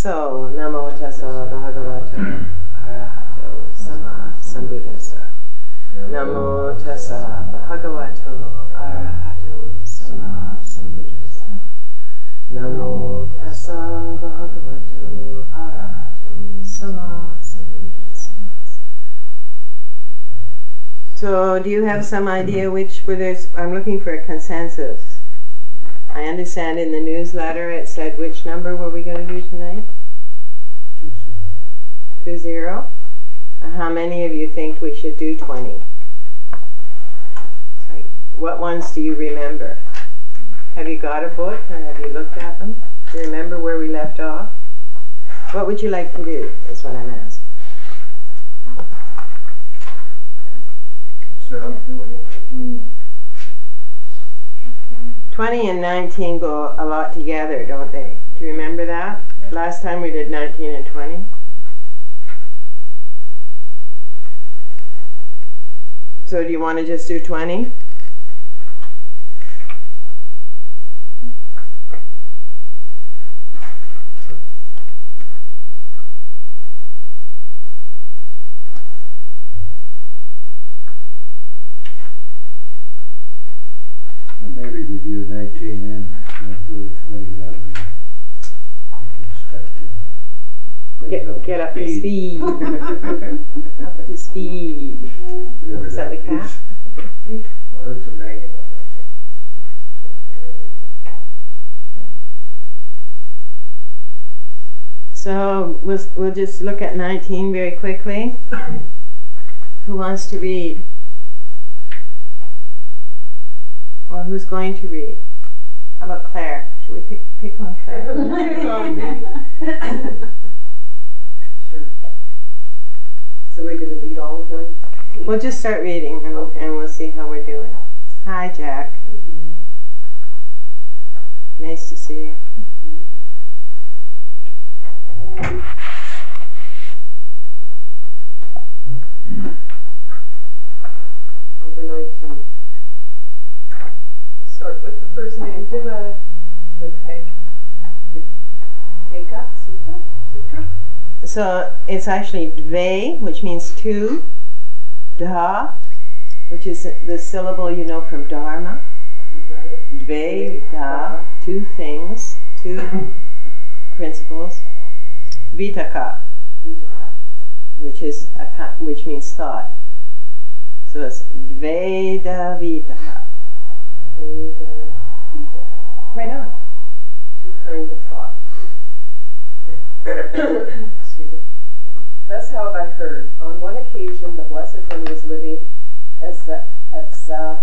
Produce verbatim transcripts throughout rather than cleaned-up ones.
So, Namo Tassa Bhagavato Arahato Sama Sambuddhassa. Namo Tassa Bhagavato Arahato Sama Sambuddhassa. Namo Tassa Bhagavato Arahato Sama Sambuddhassa. So, do you have some idea which, where there's, I'm looking for a consensus. I understand in the newsletter it said which number were we going to do tonight? Two zero. Two zero? And how many of you think we should do twenty? Like, what ones do you remember? Have you got a book or have you looked at them? Do you remember where we left off? What would you like to do, is what I'm asking. Start off twenty. twenty and nineteen go a lot together, don't they? Do you remember that? Last time we did nineteen and twenty. So do you want to just do twenty? Maybe review nineteen and then go to twenty, that way we can start to bring Get, up get up to speed. speed. Up to speed. Whatever Is that the cat? is. I heard some banging on that. So we'll, we'll just look at nineteen very quickly. Who wants to read? Or who's going to read? How about Claire? Should we pick, pick on Claire? Sure. So we're going to read all of them? We'll just start reading and, Okay. and we'll see how we're doing. Hi, Jack. Nice to see you. Number nineteen. Start with the first name. Dila Vikai. Vitaka Sutta? Sutra? So it's actually dve, which means two. Da, which is the syllable you know from dharma. Right. Dve, da, two things, two principles. Vitaka, Vitaka. which is a ki- which means thought. So it's Dveda Vitaka. Veda Vitaka. Right on. Two kinds of thought. Excuse me. Thus how have I heard. On one occasion, the Blessed One was living as the, at Sa,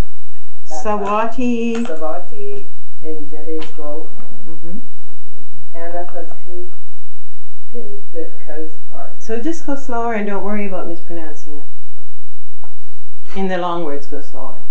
Sawati. Savati in Jedi's Grove, Mm-hmm. and at the Pin, Pindika's Park. So just go slower and don't worry about mispronouncing it. In the long words, go slower.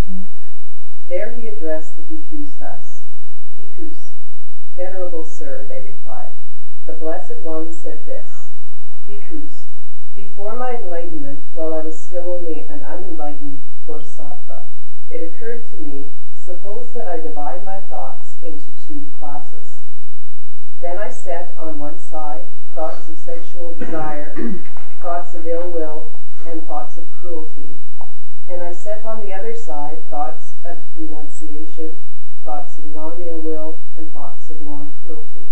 There he addressed the bhikkhus thus. Bhikkhus, Venerable Sir, they replied, the Blessed One said this, Bhikkhus, before my enlightenment, while I was still only an unenlightened bodhisattva, it occurred to me, suppose that I divide my thoughts into two classes. Then I set on one side thoughts of sensual desire, thoughts of ill will, and thoughts of cruelty, and I set on the other side thoughts of renunciation, thoughts of non-ill will, and thoughts of non-cruelty.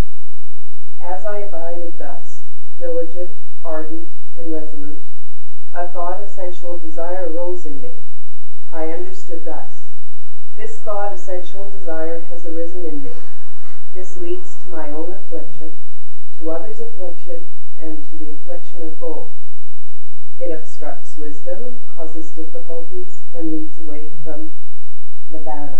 As I abided thus, diligent, ardent, and resolute, a thought of sensual desire arose in me. I understood thus. This thought of sensual desire has arisen in me. This leads to my own affliction, to others' affliction, and to the affliction of both. It obstructs wisdom, causes difficulties, and leads away from nirvana.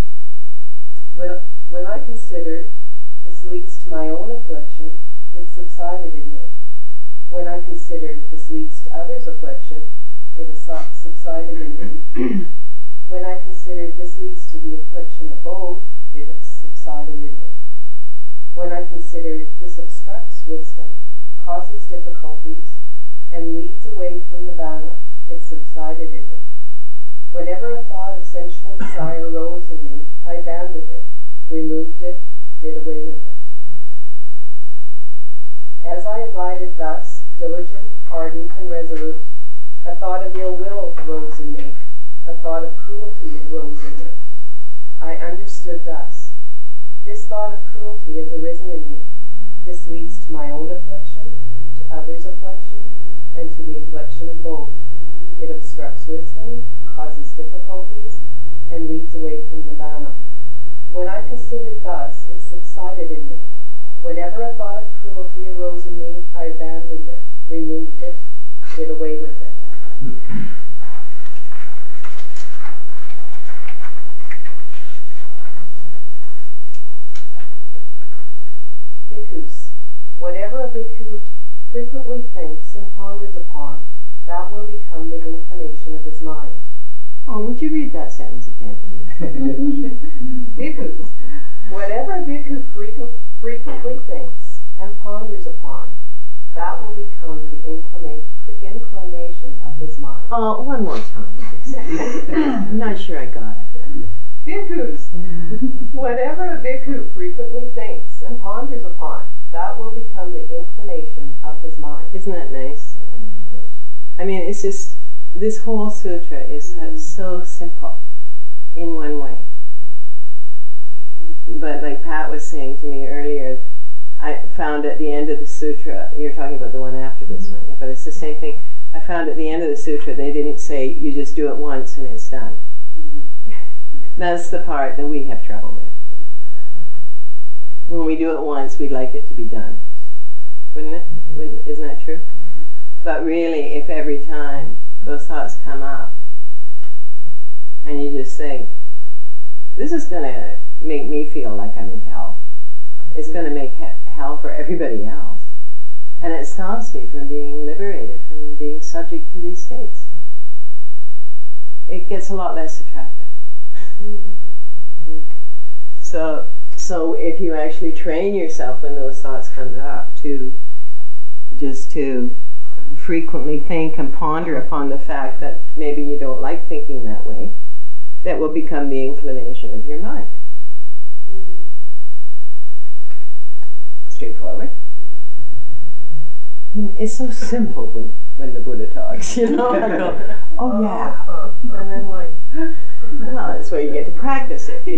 When, when I considered this leads to my own affliction, it subsided in me. When I considered this leads to others' affliction, it has subsided in me. When I considered this leads to the affliction of both, it has subsided in me. When I considered this obstructs wisdom, causes difficulties, and leads away from nirvana, it subsided in me. Whenever a thought of sensual desire arose in me, I abandoned it, removed it, did away with it. As I abided thus, diligent, ardent, and resolute, a thought of ill will arose in me, a thought of cruelty arose in me. I understood thus: this thought of cruelty has arisen in me. This leads to my own affliction, to others' affliction, and to the affliction of both. It obstructs wisdom, causes difficulties, and leads away from Nibbana. When I considered thus, it subsided in me. Whenever a thought of cruelty arose in me, I abandoned it, removed it, did away with it. Bhikkhus. Whatever a bhikkhu frequently thinks and ponders upon, that will become the inclination of his mind. Oh, would you read that sentence again, please? Bhikkhus. Whatever a bhikkhu frequent, frequently thinks and ponders upon, that will become the inclina- inclination of his mind. Oh, one more time, please. I'm not sure I got it. Bhikkhus. Whatever a bhikkhu frequently thinks and ponders upon, that will become the inclination of his mind. Isn't that nice? Yes. I mean, it's just, this whole sutra is Mm. so simple in one way. But like Pat was saying to me earlier, I found at the end of the sutra, you're talking about the one after this one, but it's the same thing. I found at the end of the sutra, they didn't say, you just do it once and it's done. That's the part that we have trouble with. When we do it once, we'd like it to be done. Wouldn't it? Wouldn't, isn't that true? But really, if every time those thoughts come up, and you just think, this is going to make me feel like I'm in hell. It's going to make he- hell for everybody else. And it stops me from being liberated, from being subject to these states. It gets a lot less attractive. So, so if you actually train yourself when those thoughts come up to just to frequently think and ponder upon the fact that maybe you don't like thinking that way, that will become the inclination of your mind. Straightforward. It's so simple when, when the Buddha talks, you know. I go, oh yeah. And then what? Well, that's where you get to practice it.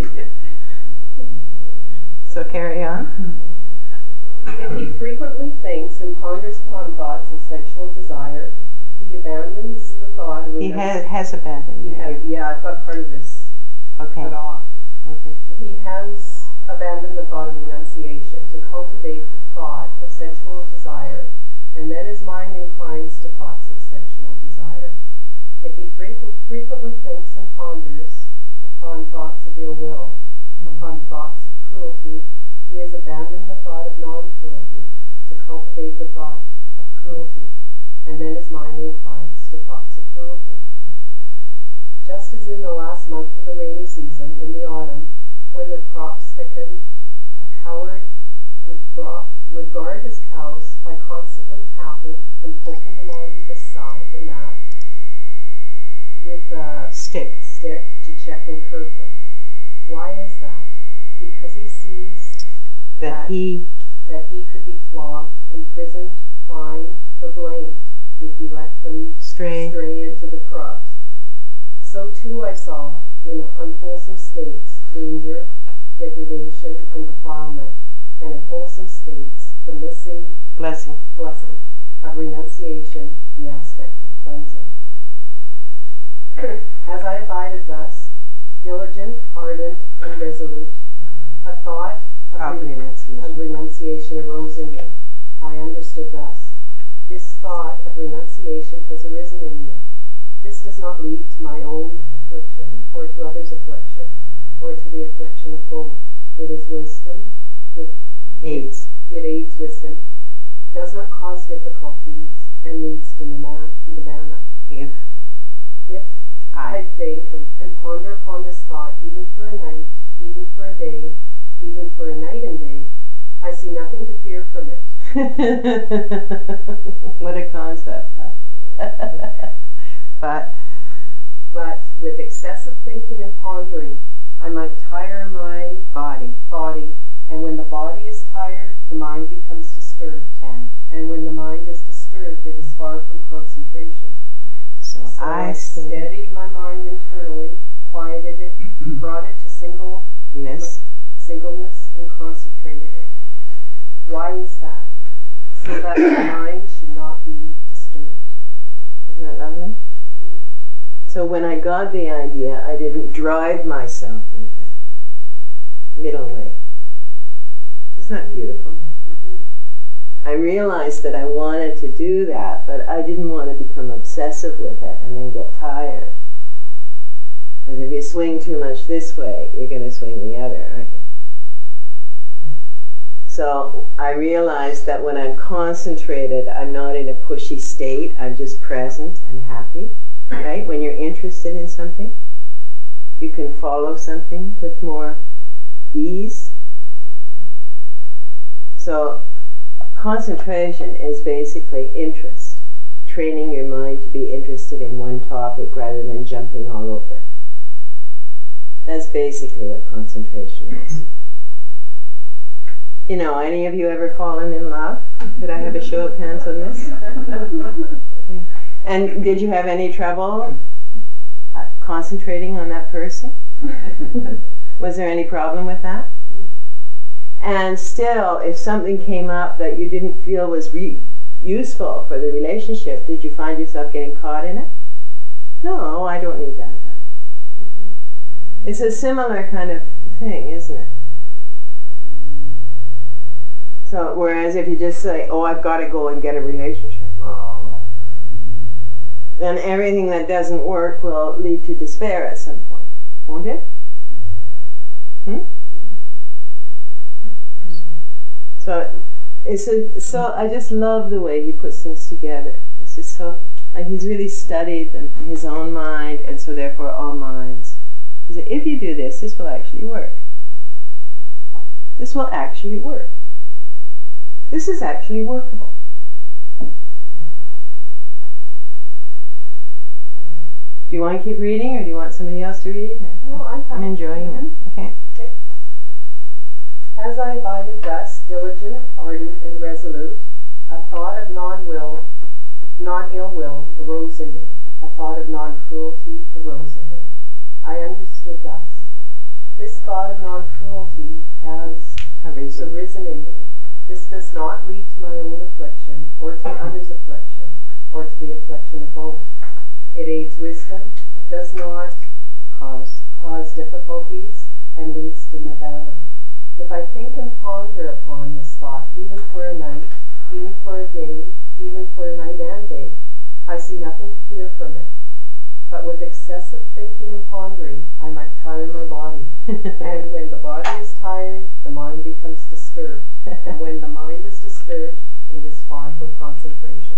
So carry on. If he frequently thinks and ponders upon thoughts of sensual desire, he abandons the thought of He has, has abandoned He it. has, yeah, I've got part of this Okay. cut off. Okay. He has abandoned the thought of renunciation to cultivate the thought of sensual desire, and then his mind inclines to thoughts of sensual desire. If he frequ- frequently thinks and ponders upon thoughts of ill will, upon thoughts of cruelty, he has abandoned the thought of non-cruelty to cultivate the thought of cruelty, and then his mind inclines to thoughts of cruelty. Just as in the last month of the rainy season, in the autumn, when the crops thicken, a coward would, gro- would guard his cows by constantly tapping and poking them on this side and that with a Stick. stick to check and curb them. Why is that? Because he sees That he that he could be flogged, imprisoned, fined, or blamed if he let them stray. stray into the crops. So too I saw in unwholesome states danger, degradation, and defilement, and in wholesome states the missing Blessing. blessing of renunciation, the aspect of cleansing. As I abided thus, diligent, ardent, and resolute, a thought of, Of re- renunciation. of renunciation arose in me. I understood thus: this thought of renunciation has arisen in me. This does not lead to my own affliction, or to others' affliction, or to the affliction of both. It is wisdom, it, Aids. it aids wisdom, does not cause difficulties, and leads to nirma- nibbana. If If I I. think and, and ponder upon this thought, even for a night, even for a day, even for a night and day, I see nothing to fear from it. What a concept. Huh? But But with excessive thinking and pondering, I might tire my body. body, and when the body is tired, the mind becomes distracted. disturbed. And And when the mind is disturbed, it is far from concentration. so, So I I steady steadied my mind internally, quieted it, brought it to single, ness. singleness, and concentrated it. Why is that? So that my mind should not be disturbed. Isn't that lovely? So when I got the idea, I didn't drive myself with it. Middle way. Isn't that beautiful? Mm-hmm. I realized that I wanted to do that, but I didn't want to become obsessive with it and then get tired. Because if you swing too much this way, you're going to swing the other, aren't you? So I realized that when I'm concentrated, I'm not in a pushy state. I'm just present and happy, right? When you're interested in something, you can follow something with more ease. So concentration is basically interest, training your mind to be interested in one topic rather than jumping all over. That's basically what concentration is. You know, any of you ever fallen in love? Could I have a show of hands on this? Yeah. And did you have any trouble uh, concentrating on that person? Was there any problem with that? And still, if something came up that you didn't feel was re- useful for the relationship, did you find yourself getting caught in it? No, I don't need that now. It's a similar kind of thing, isn't it? So, whereas if you just say, oh, I've got to go and get a relationship, oh, then everything that doesn't work will lead to despair at some point, won't it? Hmm? So, it's a, so I just love the way he puts things together. It's just so, like he's really studied them, his own mind, and so therefore all minds. He said, if you do this, this will actually work. This will actually work. This is actually workable. Do you want to keep reading, or do you want somebody else to read? No, I'm fine. I'm enjoying it. Okay. Okay. As I abided thus, diligent, ardent, and resolute, a thought of non-will, non-ill will arose in me. A thought of non-cruelty arose in me. I understood thus. This thought of non-cruelty has Arisen. arisen in me. This does not lead to my own affliction, or to others' affliction, or to the affliction of both. It aids wisdom, does not Cause. cause difficulties, and leads to nibbana. If I think and ponder upon this thought, even for a night, even for a day, even for a night and day, I see nothing to fear from it. But with excessive thinking and pondering, I might tire my body. And when the body is tired, the mind becomes disturbed. And when the mind is disturbed, it is far from concentration.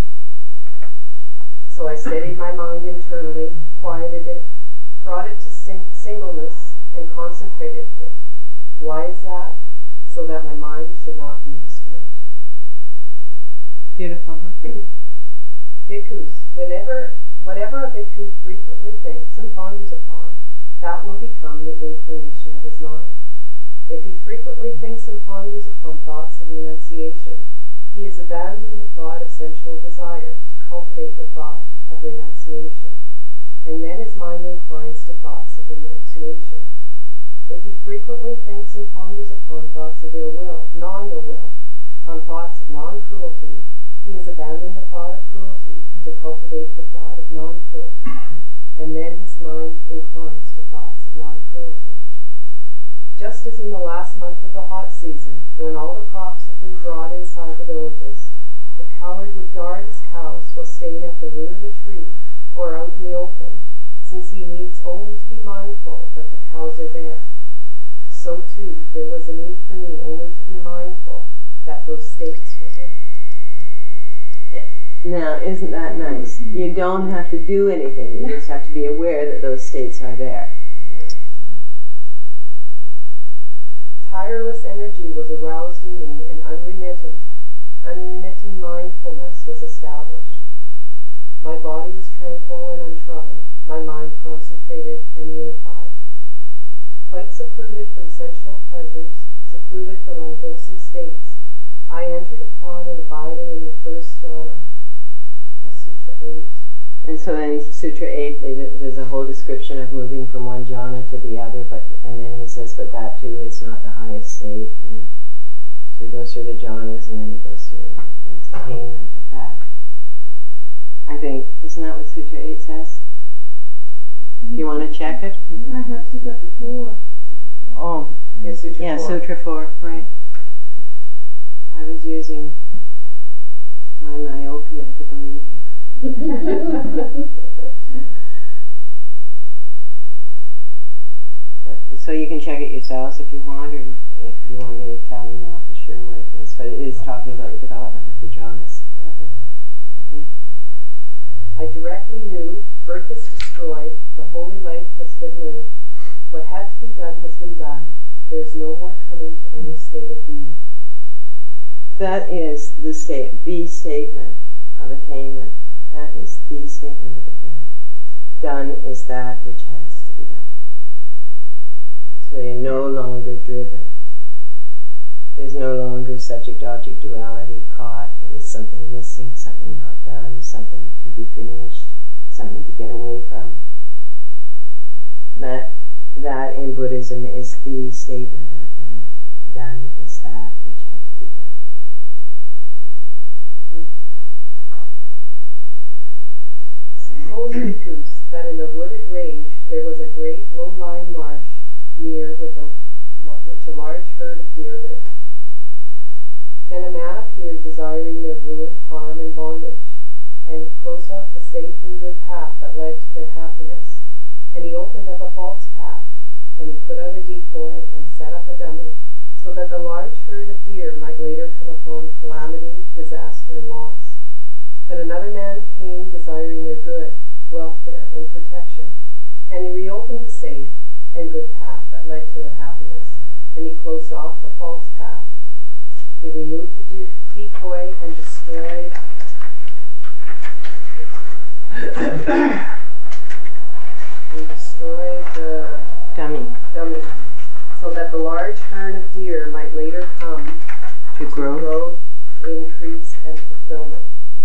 So I steadied my mind internally, quieted it, brought it to sing- singleness, and concentrated it. Why is that? So that my mind should not be disturbed. Beautiful, huh? Bhikkhus, whenever, whatever a bhikkhu frequently thinks and ponders upon, that will become the inclination of his mind. If he frequently thinks and ponders upon thoughts of renunciation, he has abandoned the thought of sensual desire to cultivate the thought of renunciation, and then his mind inclines to thoughts of renunciation. If he frequently thinks and ponders upon thoughts of ill will, non-ill will, on thoughts of non-cruelty, he has abandoned the thought of cruelty to cultivate the thought of non-cruelty, and then his mind inclines to thoughts of non-cruelty. Just as in the last month of the hot season, when all the crops have been brought inside the villages, the cowherd would guard his cows while staying at the root of a tree or out in the open, since he needs only to be mindful that the cows are there. So too, there was a need for me only to be mindful that those states were there. Now, isn't that nice? You don't have to do anything. You just have to be aware that those states are there. Yeah. Tireless energy was aroused in me, and unremitting, unremitting mindfulness was established. My body was tranquil and untroubled, my mind concentrated and unified. Quite secluded from sensual pleasures, secluded from unwholesome states, I entered upon upon and abided in the first jhana. As Sutra eight. And so in Sutra eight, they, there's a whole description of moving from one jhana to the other, but and then he says, but that too is not the highest state. You know? So he goes through the jhanas, and then he goes through the attainment of that. I think, isn't that what Sutra eight says? Do you want to check it? I have Sutra four. Oh, Yeah, Sutra yeah, four. Sutra four, right. I was using my myopia to believe you. But, so you can check it yourselves if you want, or if you want me to tell you now for sure what it is. But it is talking about the development of the jhanas. Okay. I directly knew, birth is destroyed, the holy life has been lived, what had to be done has been done, there is no more coming to any state of being. That is the state, the statement of attainment. That is the statement of attainment. Done is that which has to be done. So you're no longer driven. There's no longer subject-object duality caught. It was something missing, something not done, something to be finished, something to get away from. That, that in Buddhism is the statement of attainment. Done is that which had to be done. Suppose, bhikkhus, that in a wooded range there was a great low-lying marsh near with a, which a large herd of deer lived. Then a man appeared desiring their ruin, harm, and bondage, and he closed off the safe and good path that led to their happiness, and he opened up a false path, and he put out a decoy and set up a dummy, so that the large herd of deer might later come upon calamity, disaster, and loss. But another man came desiring their good, welfare, and protection, and he reopened the safe and good path that led to their happiness, and he closed off the false path. He removed the de decoy and destroyed and destroyed the Dummy. dummy, so that the large herd of deer might later come To grow. growth, increase, and fulfillment.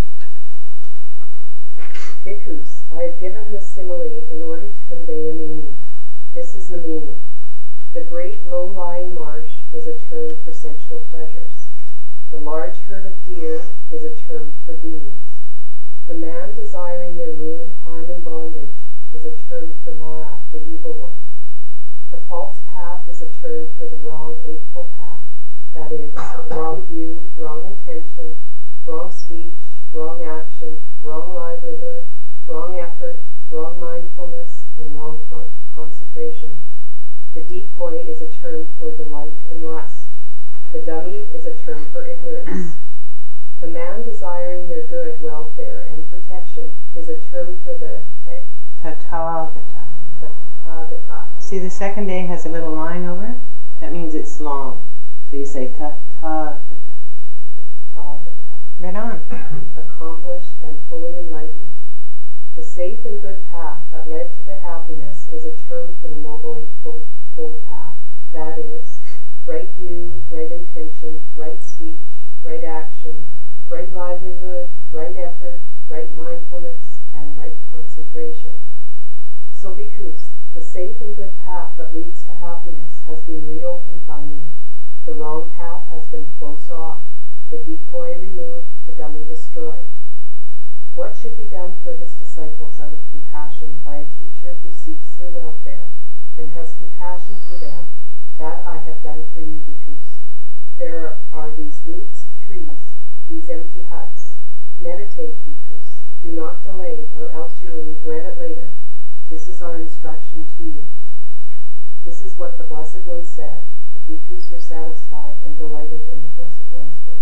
Bhikkhus, I have given this simile in order to convey a meaning. This is the meaning. The great low-lying marsh is a term for sensual pleasures. The large herd of deer is a term for beings. The man desiring their ruin, harm, and bondage is a term for Mara, the evil one. The false path is a term for the wrong eightfold path. That is, wrong view, wrong intention, wrong speech, wrong action, wrong livelihood, wrong effort, wrong mindfulness, and wrong con concentration. The decoy is a term for delight and lust. The dummy is a term for ignorance. The man desiring their good, welfare, and protection is a term for the Tathagata. tathagata. See, the second day has a little line over it. That means it's long. So you say Tathagata. tathagata. Right on. Accomplished and fully enlightened. The safe and good path that led to their happiness is a term for the Noble Eightfold full path. That is, right view, right intention, right speech, right action, right livelihood, right effort, right mindfulness, and right concentration. So, bhikkhus, the safe and good path that leads to happiness has been reopened by me. The wrong path has been closed off, the decoy removed, the dummy destroyed. What should be done for his disciples out of compassion by a teacher who seeks their welfare and has compassion for them? That I have done for you, bhikkhus. There are these roots of trees, these empty huts. Meditate, bhikkhus. Do not delay, or else you will regret it later. This is our instruction to you. This is what the Blessed One said. The bhikkhus were satisfied and delighted in the Blessed One's words.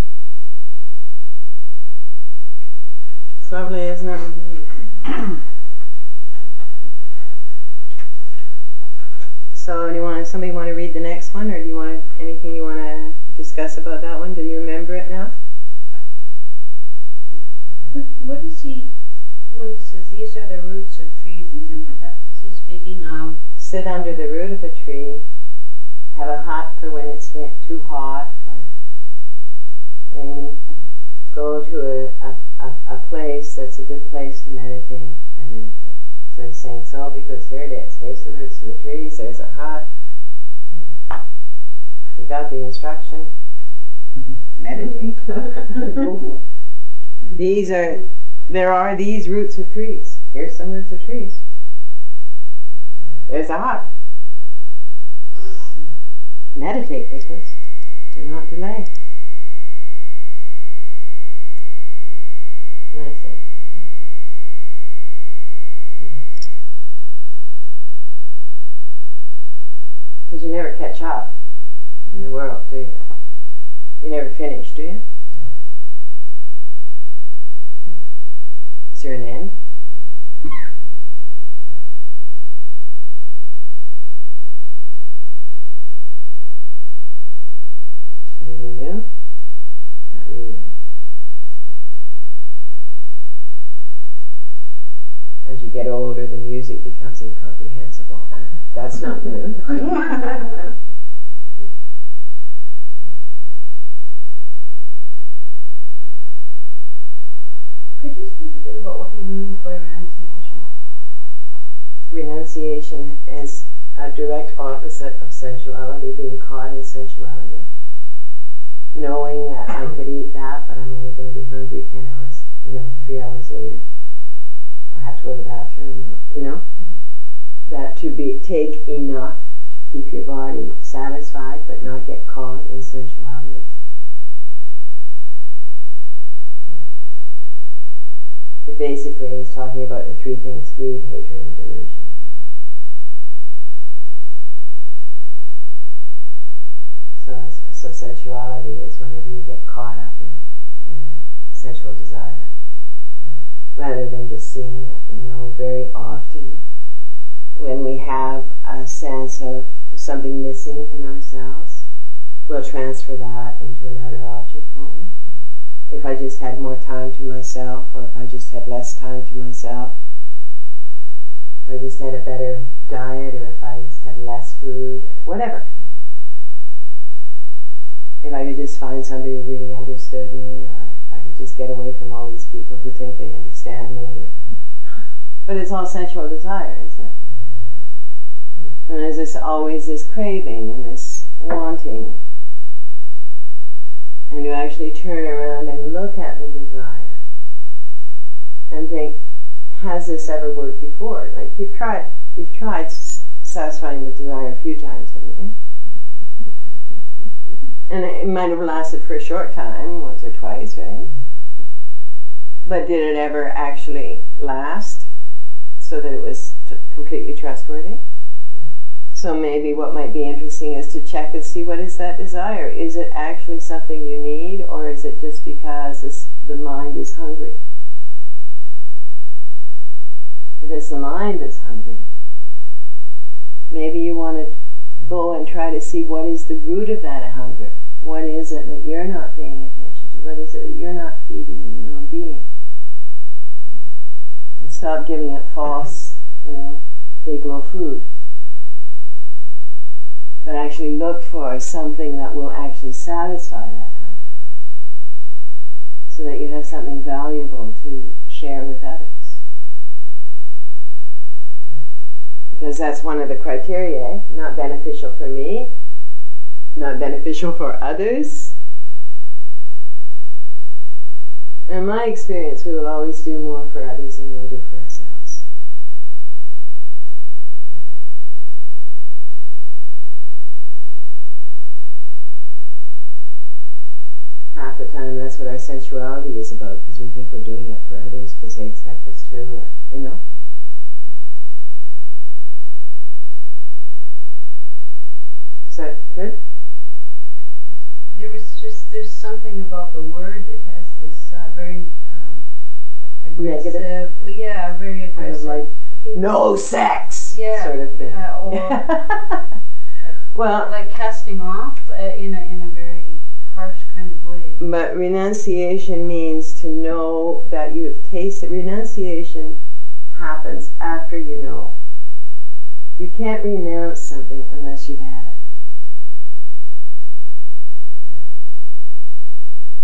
It's lovely, isn't it? So, do you want somebody want to read the next one, or do you want to, anything you want to discuss about that one? Do you remember it now? What, what is he, when he says these are the roots of trees, these empty huts? Is he speaking of? Sit under the root of a tree. Have a hut for when it's too hot or rainy. go to a, a, a, a place that's a good place to meditate and meditate. So he's saying, so because here it is, here's the roots of the trees, there's a hut, you got the instruction, meditate. These are, there are these roots of trees. Here's some roots of trees. There's a hut. Meditate, Nicholas. Do not delay. Nice thing. Because you never catch up in the world, do you? You never finish, do you? Is there an end? Anything new? Not really. As you get older, the music becomes incomprehensible. That's not new. Could you speak a bit about what he means by renunciation? Renunciation is a direct opposite of sensuality, being caught in sensuality. Knowing that I could eat that, but I'm only going to be hungry ten hours, you know, three hours later. Or have to go to the bathroom, or, you know. Mm-hmm. That to be take enough to keep your body satisfied, but not get caught in sensuality. It basically is talking about the three things: greed, hatred, and delusion. So, so sensuality is whenever you get caught up in, in sensual desire, rather than just seeing it. You know, very often when we have a sense of something missing in ourselves, we'll transfer that into another object, won't we? If I just had more time to myself, or if I just had less time to myself, if I just had a better diet, or if I just had less food, or whatever. If I could just find somebody who really understood me, or if I could just get away from all these people who think they understand me. But it's all sensual desire, isn't it? And there's this, always this craving and this wanting. And you actually turn around and look at the desire and think, has this ever worked before? Like you've tried, you've tried s- satisfying the desire a few times, haven't you? And it might have lasted for a short time, once or twice, right? But did it ever actually last so that it was t- completely trustworthy? So maybe what might be interesting is to check and see, what is that desire? Is it actually something you need, or is it just because this, the mind is hungry? If it's the mind that's hungry, maybe you want to go and try to see what is the root of that hunger. What is it that you're not paying attention to? What is it that you're not feeding in your own being? And stop giving it false, you know, day-glow food. But actually look for something that will actually satisfy that hunger, so that you have something valuable to share with others. Because that's one of the criteria, not beneficial for me, not beneficial for others. In my experience, we will always do more for others than we'll do for ourselves. Half the time that's what our sensuality is about, because we think we're doing it for others because they expect us to, or, you know. Is that good? There was just, there's something about the word that has this uh, very um, aggressive, Negative? yeah, very aggressive. Kind of like, no sex, yeah, sort of thing. Yeah, or well, like casting off uh, in a in a very harsh kind of way. But renunciation means to know that you have tasted. Renunciation happens after you know. You can't renounce something unless you've had it.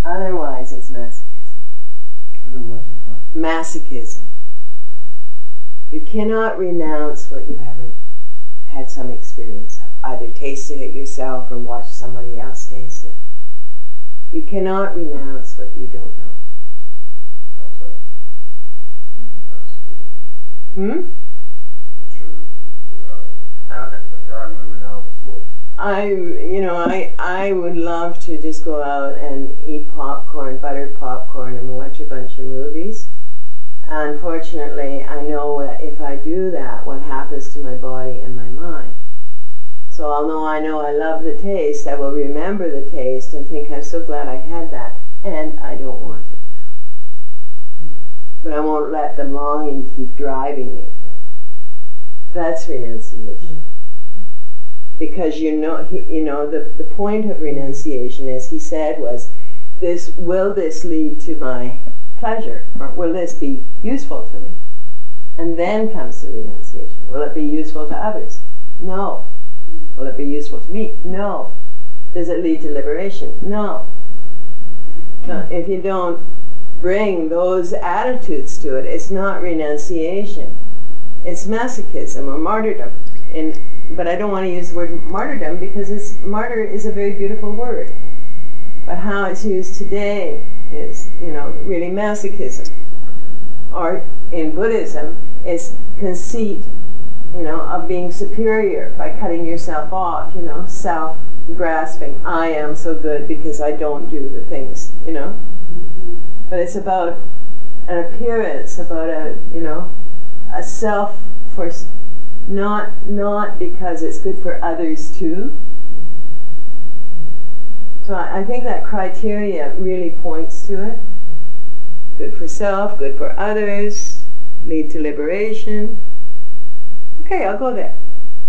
Otherwise, it's masochism. Otherwise, it's what? Masochism. You cannot renounce what you haven't had some experience of. Either tasted it yourself or watched somebody else taste it. You cannot renounce what you don't know. How's that? Masochism. Hmm? I'm sure. Uh, like I when we were down with smoke. I, you know, I, I would love to just go out and eat popcorn, buttered popcorn, and watch a bunch of movies. Unfortunately, I know that if I do that, what happens to my body and my mind. So although I know I love the taste, I will remember the taste and think, I'm so glad I had that, and I don't want it now. But I won't let the longing keep driving me. That's renunciation. Because you know, he, you know, the, the point of renunciation, as he said, was, this, will this lead to my pleasure? Or will this be useful to me? And then comes the renunciation. Will it be useful to others? No. Will it be useful to me? No. Does it lead to liberation? No. So if you don't bring those attitudes to it, it's not renunciation. It's masochism or martyrdom. In, but I don't want to use the word martyrdom because it's, martyr is a very beautiful word. But how it's used today is, you know, really masochism. Or in Buddhism, it's conceit, you know, of being superior by cutting yourself off, you know, self-grasping. I am so good because I don't do the things, you know. But it's about an appearance, about a, you know, a self for, not, not because it's good for others too. So I, I think that criteria really points to it. Good for self, good for others, lead to liberation. Okay, I'll go there.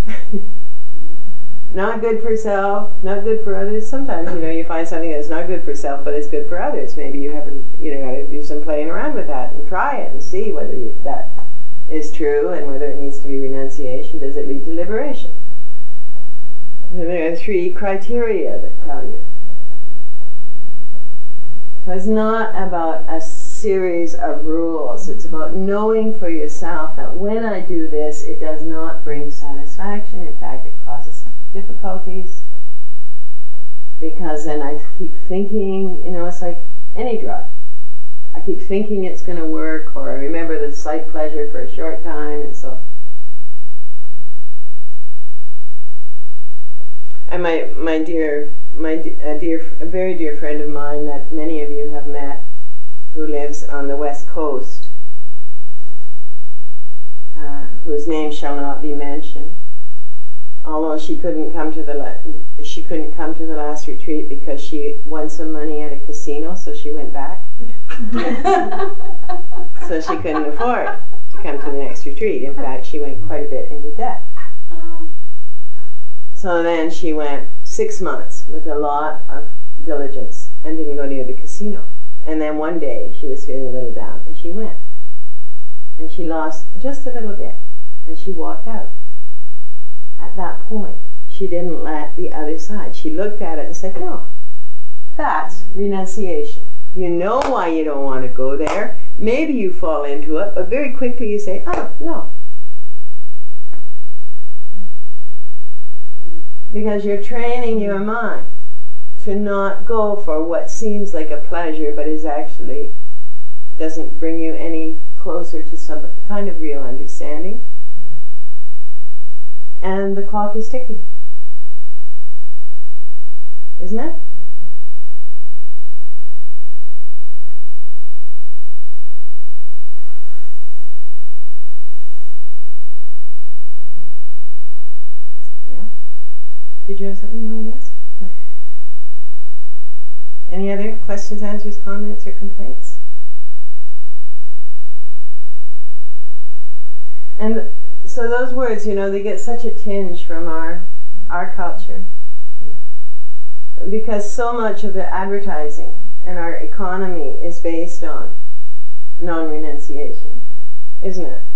Not good for self, not good for others. Sometimes, you know, you find something that's not good for self, but it's good for others. Maybe you have, you know, got to do some playing around with that and try it and see whether you, that is true and whether it needs to be renunciation. Does it lead to liberation? And there are three criteria that tell you. So it's not about a series of rules. It's about knowing for yourself that when I do this, it does not bring satisfaction. In fact, it causes difficulties. Because then I keep thinking, you know, it's like any drug. I keep thinking it's going to work, or I remember the slight pleasure for a short time, and so. And my, my dear, my a dear, a very dear friend of mine that many of you have met, who lives on the West Coast, uh, whose name shall not be mentioned, although she couldn't come to the la she couldn't come to the last retreat because she won some money at a casino, so she went back. So she couldn't afford to come to the next retreat. In fact, she went quite a bit into debt. So then she went six months with a lot of diligence and didn't go near the casino. And then one day she was feeling a little down and she went. And she lost just a little bit and she walked out. At that point, she didn't let the other side. She looked at it and said, no, that's renunciation. You know why you don't want to go there. Maybe you fall into it, but very quickly you say, oh, no. Because you're training your mind to not go for what seems like a pleasure, but is actually doesn't bring you any closer to some kind of real understanding. And the clock is ticking. Isn't it? Yeah. Did you have something you wanted to ask? No. Any other questions, answers, comments, or complaints? And so those words, you know, they get such a tinge from our our culture. Because so much of the advertising and our economy is based on non-renunciation, isn't it?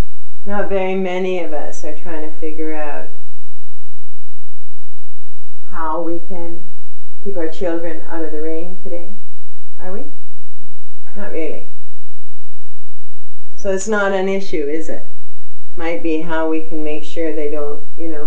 Not very many of us are trying to figure out how we can keep our children out of the rain today? Are we? Not really. So it's not an issue, is it? Might be how we can make sure they don't, you know,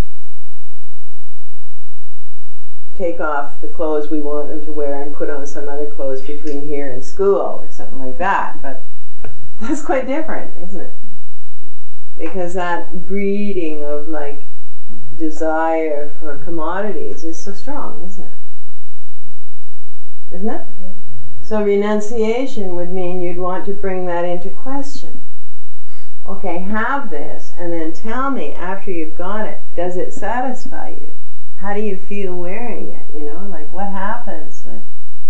take off the clothes we want them to wear and put on some other clothes between here and school or something like that. But that's quite different, isn't it? Because that breeding of like desire for commodities is so strong, isn't it? Isn't it? Yeah. So renunciation would mean you'd want to bring that into question. Okay, have this, and then tell me after you've got it, does it satisfy you? How do you feel wearing it? You know, like what happens when...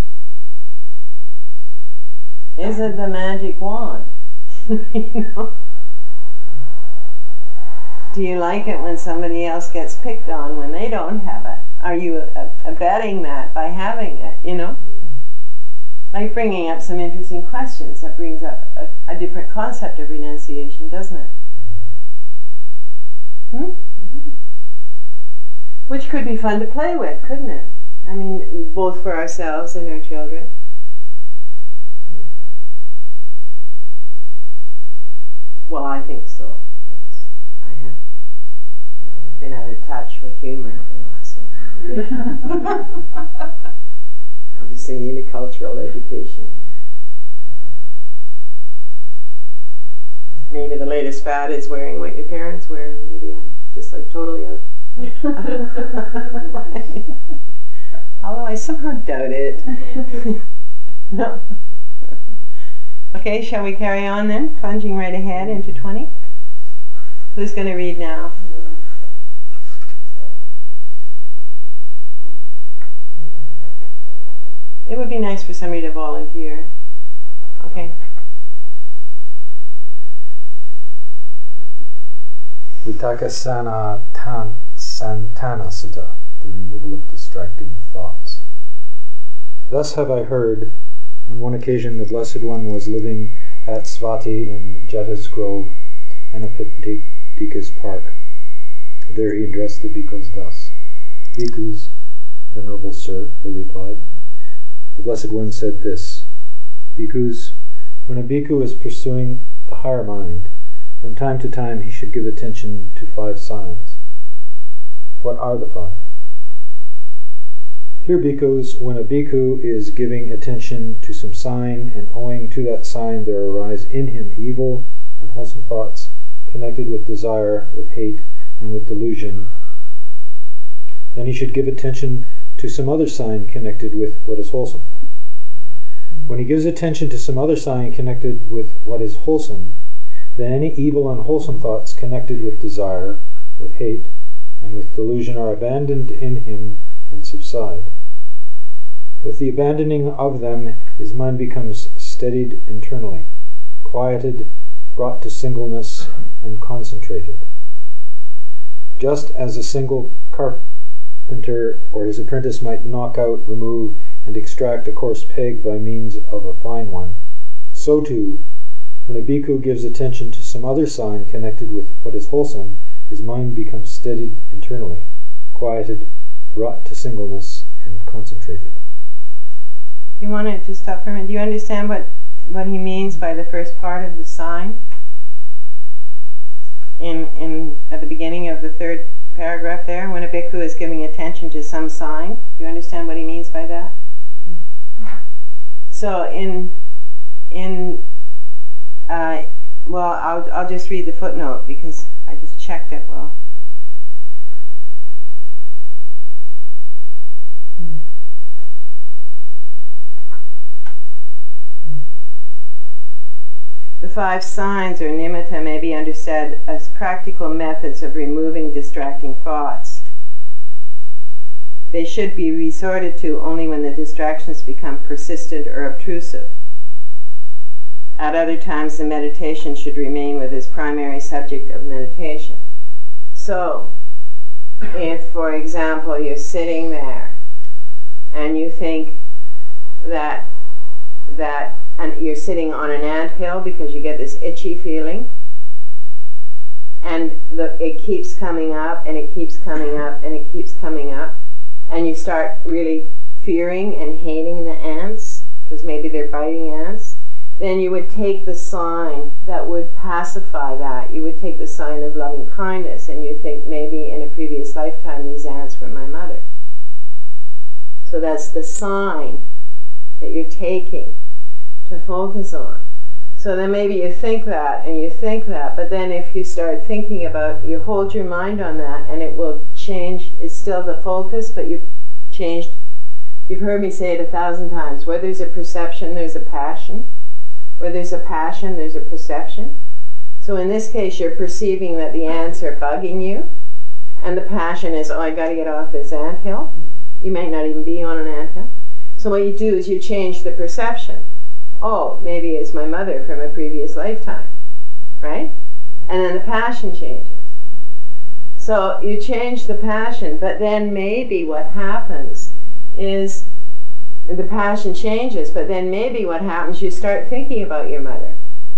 Is it the magic wand? You know? Do you like it when somebody else gets picked on when they don't have it? Are you abetting that by having it, you know? Like bringing up some interesting questions. That brings up a, a different concept of renunciation, doesn't it? Hmm? Mm-hmm. Which could be fun to play with, couldn't it? I mean, both for ourselves and our children. Well, I think so. I have you know, been out of touch with humor for the last little while. Obviously need a cultural education here. Maybe the latest fad is wearing what your parents wear. Maybe I'm just like totally out. Although I somehow doubt it. No. Okay, shall we carry on then? Plunging right ahead into twenty. Who's going to read now? It would be nice for somebody to volunteer. Okay. Vitakasana tan Santana Sutta, the removal of distracting thoughts. Thus have I heard, on one occasion the Blessed One was living at Svati in Jeta's Grove, Anapatika's park. There he addressed the bhikkhus thus. Bhikkhus, Venerable Sir, they replied. The Blessed One said this, Bhikkhus, when a bhikkhu is pursuing the higher mind, from time to time he should give attention to five signs. What are the five? Here, bhikkhus, when a bhikkhu is giving attention to some sign, and owing to that sign there arise in him evil, unwholesome thoughts, connected with desire, with hate, and with delusion, then he should give attention to some other sign connected with what is wholesome. When he gives attention to some other sign connected with what is wholesome, then any evil unwholesome thoughts connected with desire, with hate, and with delusion are abandoned in him and subside. With the abandoning of them, his mind becomes steadied internally, quieted, brought to singleness, and concentrated. Just as a single carpenter or his apprentice might knock out, remove, and extract a coarse peg by means of a fine one, so too, when a bhikkhu gives attention to some other sign connected with what is wholesome, his mind becomes steadied internally, quieted, brought to singleness, and concentrated. You want to just stop for a minute? Do you understand what, what he means by the first part of the sign? In, in, at the beginning of the third paragraph there, when a bhikkhu is giving attention to some sign, do you understand what he means by that? So in, in uh, well, I'll, I'll just read the footnote because I just checked it well. The five signs, or nimitta, may be understood as practical methods of removing distracting thoughts. They should be resorted to only when the distractions become persistent or obtrusive. At other times, the meditation should remain with its primary subject of meditation. So, if, for example, you're sitting there and you think that that and you're sitting on an anthill because you get this itchy feeling, and the, it keeps coming up and it keeps coming up and it keeps coming up, and you start really fearing and hating the ants, because maybe they're biting ants, then you would take the sign that would pacify that. You would take the sign of loving kindness, and you think maybe in a previous lifetime these ants were my mother. So that's the sign that you're taking to focus on. So then maybe you think that and you think that, but then if you start thinking about, you hold your mind on that and it will change. It's still the focus, but you've changed. You've heard me say it a thousand times. Where there's a perception, there's a passion. Where there's a passion, there's a perception. So in this case, you're perceiving that the ants are bugging you, and the passion is, oh, I got to get off this anthill. You might not even be on an anthill. So what you do is you change the perception. Oh, maybe it's my mother from a previous lifetime, right? And then the passion changes. So you change the passion, but then maybe what happens is the passion changes, but then maybe what happens, you start thinking about your mother.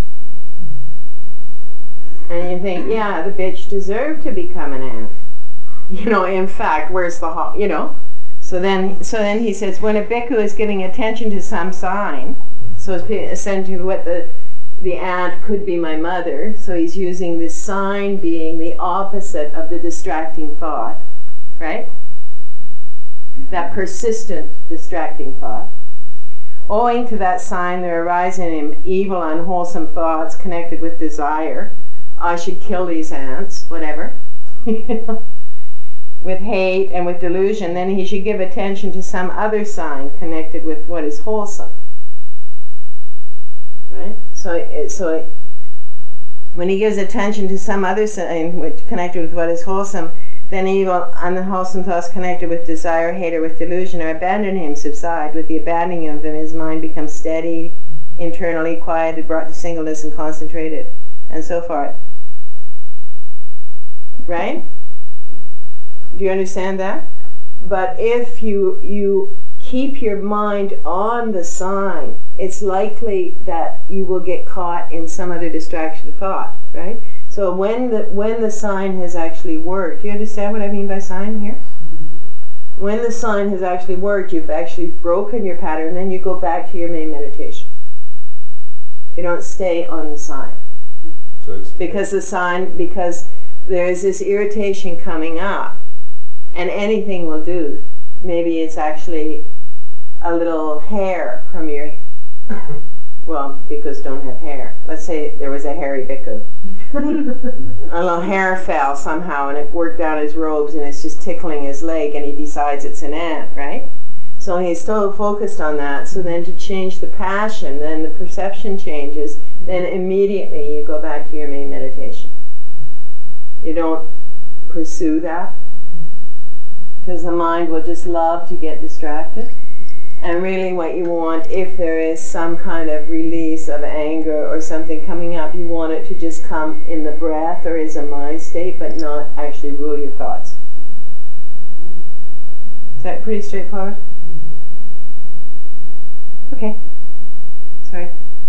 And you think, yeah, the bitch deserved to become an ant. You know, in fact, where's the, ho- you know? So then, so then he says, when a bhikkhu is giving attention to some sign, so it's essentially what the, the ant could be my mother, so he's using this sign being the opposite of the distracting thought, right? That persistent distracting thought. Owing to that sign, there arise in him evil, unwholesome thoughts connected with desire. I should kill these ants, whatever. With hate and with delusion, then he should give attention to some other sign connected with what is wholesome. Right? So, it, so it, when he gives attention to some other sign which connected with what is wholesome, then evil, unwholesome thoughts connected with desire, hate, or with delusion are abandoned him, subside. With the abandoning of them, his mind becomes steady, internally quieted, brought to singleness and concentrated, and so forth. Right? Do you understand that? But if you you keep your mind on the sign, it's likely that you will get caught in some other distraction thought, right? So when the when the sign has actually worked, do you understand what I mean by sign here? When the sign has actually worked, you've actually broken your pattern, then you go back to your main meditation. You don't stay on the sign. So it's Because the sign, because there is this irritation coming up, and anything will do. Maybe it's actually a little hair from your, well, bhikkhus don't have hair. Let's say there was a hairy bhikkhu. A little hair fell somehow and it worked down his robes and it's just tickling his leg and he decides it's an ant, right? So he's still focused on that. So then to change the passion, then the perception changes, then immediately you go back to your main meditation. You don't pursue that, because the mind will just love to get distracted. And really what you want, if there is some kind of release of anger or something coming up, you want it to just come in the breath or as a mind state, but not actually rule your thoughts. Is that pretty straightforward? Okay. Sorry.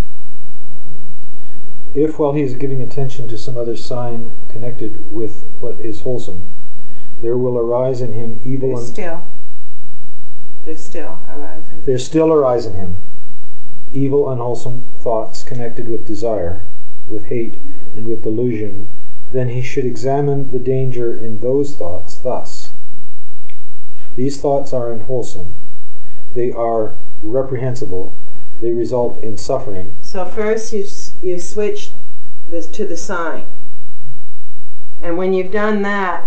if while he is giving attention to some other sign connected with what is wholesome, there will arise in him evil There's and still. There's still arising. there still arise in him evil, unwholesome thoughts connected with desire, with hate, and with delusion, then he should examine the danger in those thoughts thus. These thoughts are unwholesome. They are reprehensible. They result in suffering. So first you you switch this to the sign. And when you've done that,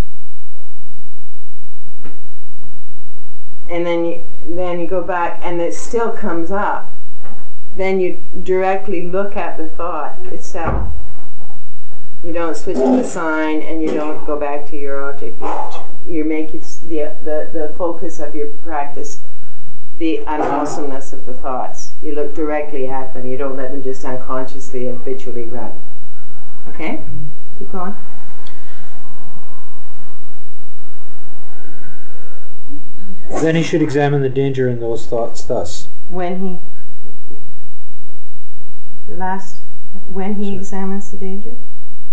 and then you then you go back and it still comes up, then you directly look at the thought itself. You don't switch to the sign and you don't go back to your object. You make it the, the, the focus of your practice the unwholesomeness of the thoughts. You look directly at them. You don't let them just unconsciously, habitually run. Okay? Keep going. Then he should examine the danger in those thoughts thus. When he the last when he Sorry. examines the danger?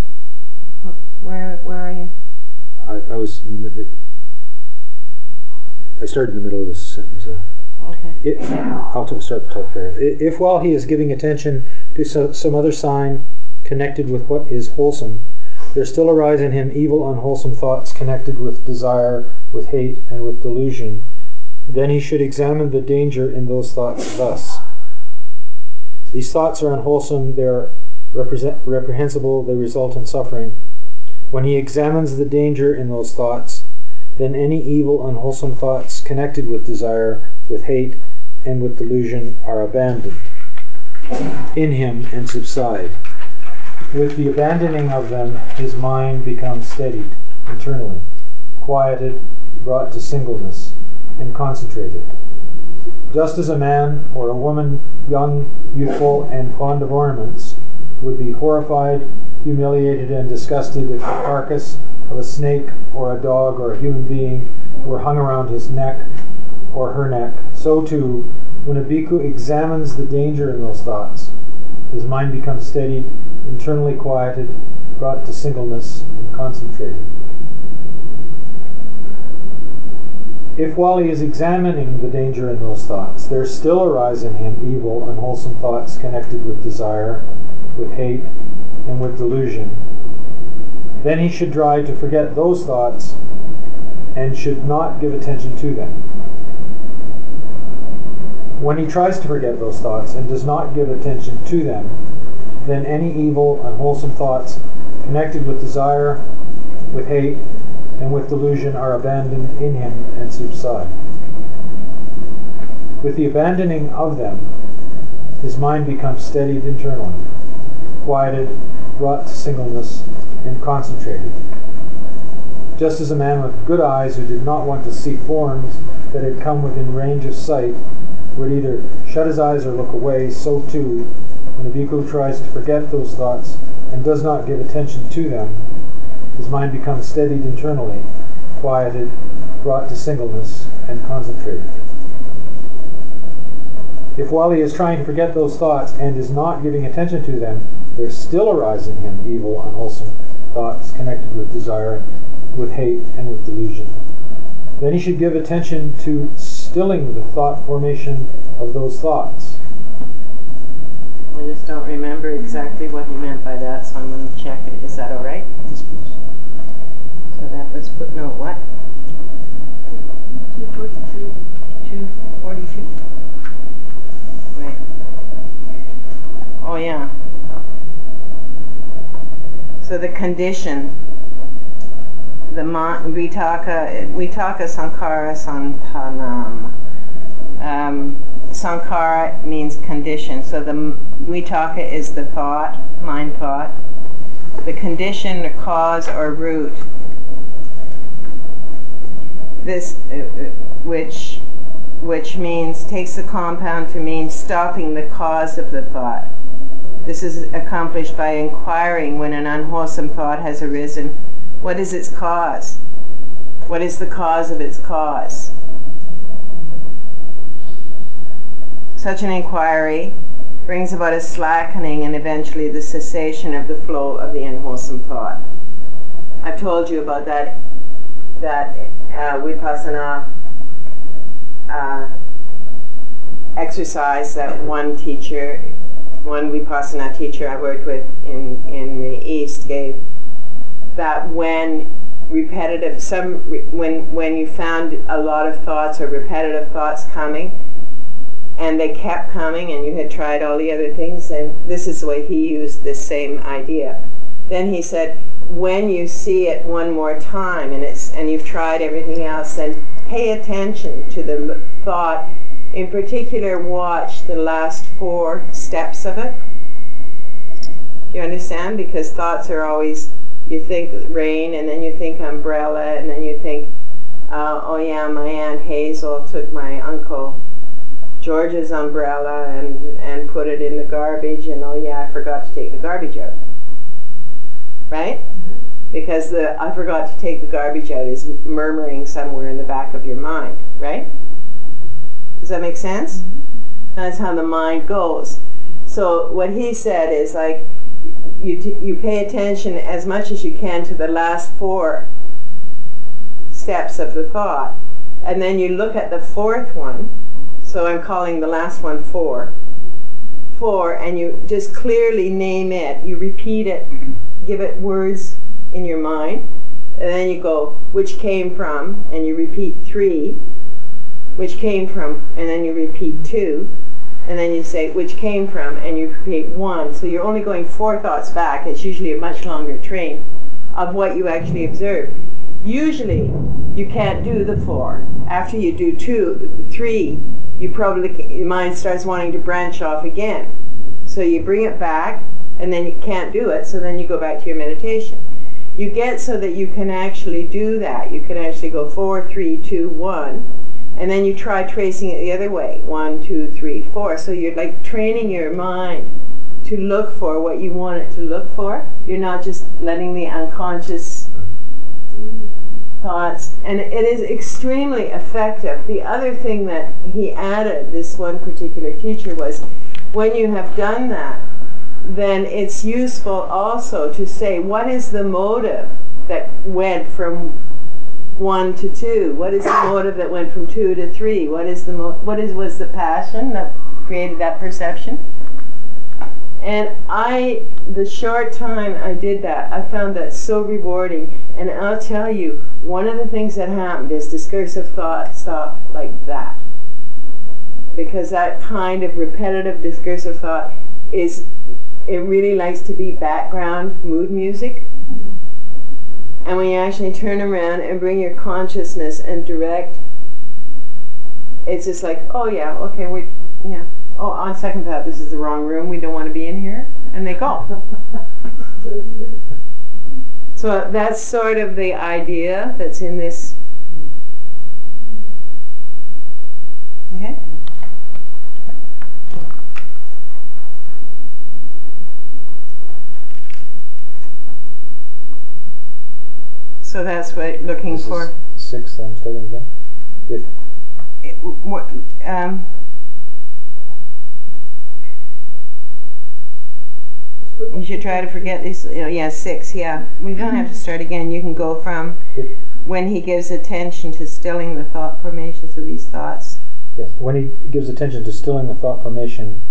Where where are you? I, I was I started in the middle of this sentence. Though. Okay. It, I'll t- start the top paragraph. If while he is giving attention to so, some other sign connected with what is wholesome, there still arise in him evil, unwholesome thoughts connected with desire, with hate, and with delusion, then he should examine the danger in those thoughts thus. These thoughts are unwholesome, they are represent, reprehensible, they result in suffering. When he examines the danger in those thoughts, then any evil, unwholesome thoughts connected with desire, with hate, and with delusion are abandoned in him and subside. With the abandoning of them, his mind becomes steadied internally, quieted, brought to singleness, and concentrated. Just as a man or a woman, young, youthful, and fond of ornaments, would be horrified, humiliated, and disgusted if the carcass of a snake or a dog or a human being were hung around his neck or her neck, so too, when a bhikkhu examines the danger in those thoughts, his mind becomes steadied, internally quieted, brought to singleness, and concentrated. If while he is examining the danger in those thoughts, there still arise in him evil, unwholesome thoughts connected with desire, with hate, and with delusion, then he should try to forget those thoughts and should not give attention to them. When he tries to forget those thoughts and does not give attention to them, then any evil, unwholesome thoughts connected with desire, with hate, and with delusion are abandoned in him and subside. With the abandoning of them, his mind becomes steadied internally, quieted, brought to singleness, and concentrated. Just as a man with good eyes who did not want to see forms that had come within range of sight would either shut his eyes or look away, so too, when a bhikkhu tries to forget those thoughts and does not give attention to them, his mind becomes steadied internally, quieted, brought to singleness, and concentrated. If while he is trying to forget those thoughts and is not giving attention to them, there still arise in him evil, unwholesome thoughts connected with desire, with hate, and with delusion, then he should give attention to stilling the thought formation of those thoughts. I just don't remember exactly what he meant by that, so I'm going to check it. Is that all right? Yes, please. So that was footnote what? two forty-two. two forty-two. Right. Oh, yeah. So the condition, the ma- vitaka, vitaka sankhara santhanam. Um, sankhara means condition. So the vitaka is the thought, mind thought. The condition, the cause or root. This, uh, which, which means takes the compound to mean stopping the cause of the thought. This is accomplished by inquiring when an unwholesome thought has arisen. What is its cause? What is the cause of its cause? Such an inquiry brings about a slackening and eventually the cessation of the flow of the unwholesome thought. I've told you about that, that uh, vipassana uh, exercise that one teacher, one vipassana teacher I worked with in, in the East gave, that when repetitive, some when when you found a lot of thoughts or repetitive thoughts coming, and they kept coming, and you had tried all the other things, and this is the way he used this same idea. Then he said, when you see it one more time, and it's and you've tried everything else, then pay attention to the thought. In particular, watch the last four steps of it. Do you understand? Because thoughts are always, you think rain, and then you think umbrella, and then you think, uh, oh yeah, my Aunt Hazel took my Uncle George's umbrella and, and put it in the garbage, and oh yeah, I forgot to take the garbage out. Right? Because the I forgot to take the garbage out is murmuring somewhere in the back of your mind, right? Does that make sense? That's how the mind goes. So what he said is like, you t- you pay attention as much as you can to the last four steps of the thought, and then you look at the fourth one, so I'm calling the last one four, four, and you just clearly name it. You repeat it, give it words in your mind, and then you go, which came from, and you repeat three, which came from, and then you repeat two, and then you say, which came from, and you repeat one. So you're only going four thoughts back. It's usually a much longer train of what you actually observed. Usually, you can't do the four. After you do two, three, you probably, your mind starts wanting to branch off again. So you bring it back, and then you can't do it, so then you go back to your meditation. You get so that you can actually do that. You can actually go four, three, two, one, and then you try tracing it the other way. One, two, three, four. So you're like training your mind to look for what you want it to look for. You're not just letting the unconscious thoughts, and it is extremely effective. The other thing that he added, this one particular teacher, was when you have done that, then it's useful also to say, what is the motive that went from one to two? What is the motive that went from two to three? What is the mo- what is was the passion that created that perception? And I, the short time I did that, I found that so rewarding. And I'll tell you, one of the things that happened is discursive thought stopped like that. Because that kind of repetitive discursive thought is, it really likes to be background mood music. And when you actually turn around and bring your consciousness and direct, it's just like, oh yeah, okay, we, yeah. Oh, on second thought, this is the wrong room. We don't want to be in here. And they go. So that's sort of the idea that's in this. Okay? So that's what looking This for. is six, I'm starting again. If It, what, um, you should try to forget these, you know, yeah, six, yeah. We don't have to start again. You can go from if when he gives attention to stilling the thought formations of these thoughts. Yes, when he gives attention to stilling the thought formation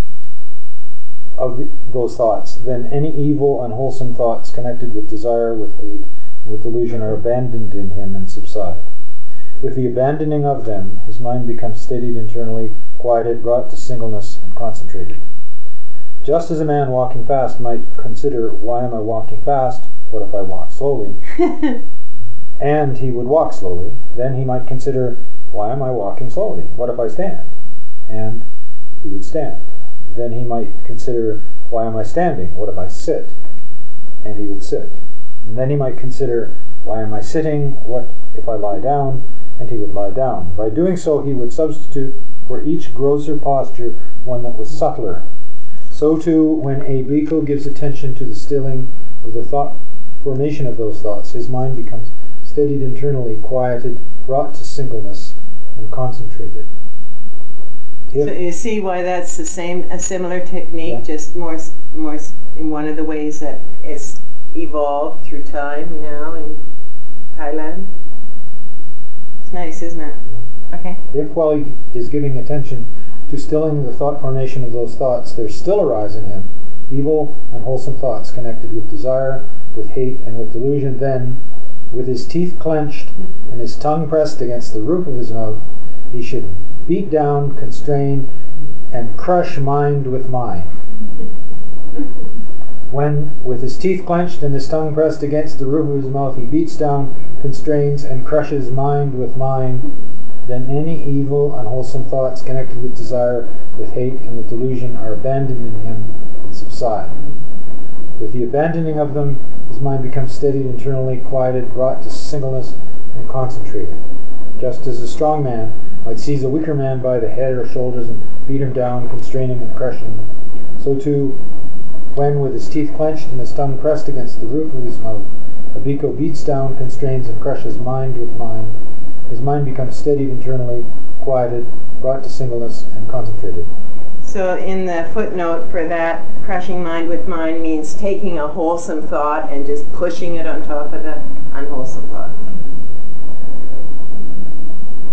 of the, those thoughts, then any evil, unwholesome thoughts connected with desire, with hate, with delusion are abandoned in him and subside. With the abandoning of them, his mind becomes steadied internally, quieted, brought to singleness, and concentrated. Just as a man walking fast might consider, why am I walking fast? What if I walk slowly? And he would walk slowly. Then he might consider, why am I walking slowly? What if I stand? And he would stand. Then he might consider, why am I standing? What if I sit? And he would sit. And then he might consider, why am I sitting? What if I lie down? And he would lie down. By doing so, he would substitute for each grosser posture one that was subtler. So too, when a bhikkhu gives attention to the stilling of the thought formation of those thoughts, his mind becomes steadied internally, quieted, brought to singleness, and concentrated. If, So you see why that's the same, a similar technique, Yeah. just more, s- more s- in one of the ways that it's evolved through time now in Thailand. It's nice, isn't it? Okay. if while he is giving attention to stilling the thought formation of those thoughts, there still arise in him evil and wholesome thoughts connected with desire, with hate, and with delusion, then, with his teeth clenched and his tongue pressed against the roof of his mouth, he should beat down, constrain, and crush mind with mind. When, with his teeth clenched and his tongue pressed against the roof of his mouth, he beats down, constrains, and crushes mind with mind, then any evil, unwholesome thoughts connected with desire, with hate, and with delusion are abandoned in him and subside. With the abandoning of them, his mind becomes steadied internally, quieted, brought to singleness, and concentrated. Just as a strong man might seize a weaker man by the head or shoulders and beat him down, constrain him, and crush him, so too, when, with his teeth clenched and his tongue pressed against the roof of his mouth, a bhikkhu beats down, constrains, and crushes mind with mind, his mind becomes steadied internally, quieted, brought to singleness, and concentrated. So in the footnote for that, crushing mind with mind means taking a wholesome thought and just pushing it on top of the unwholesome thought.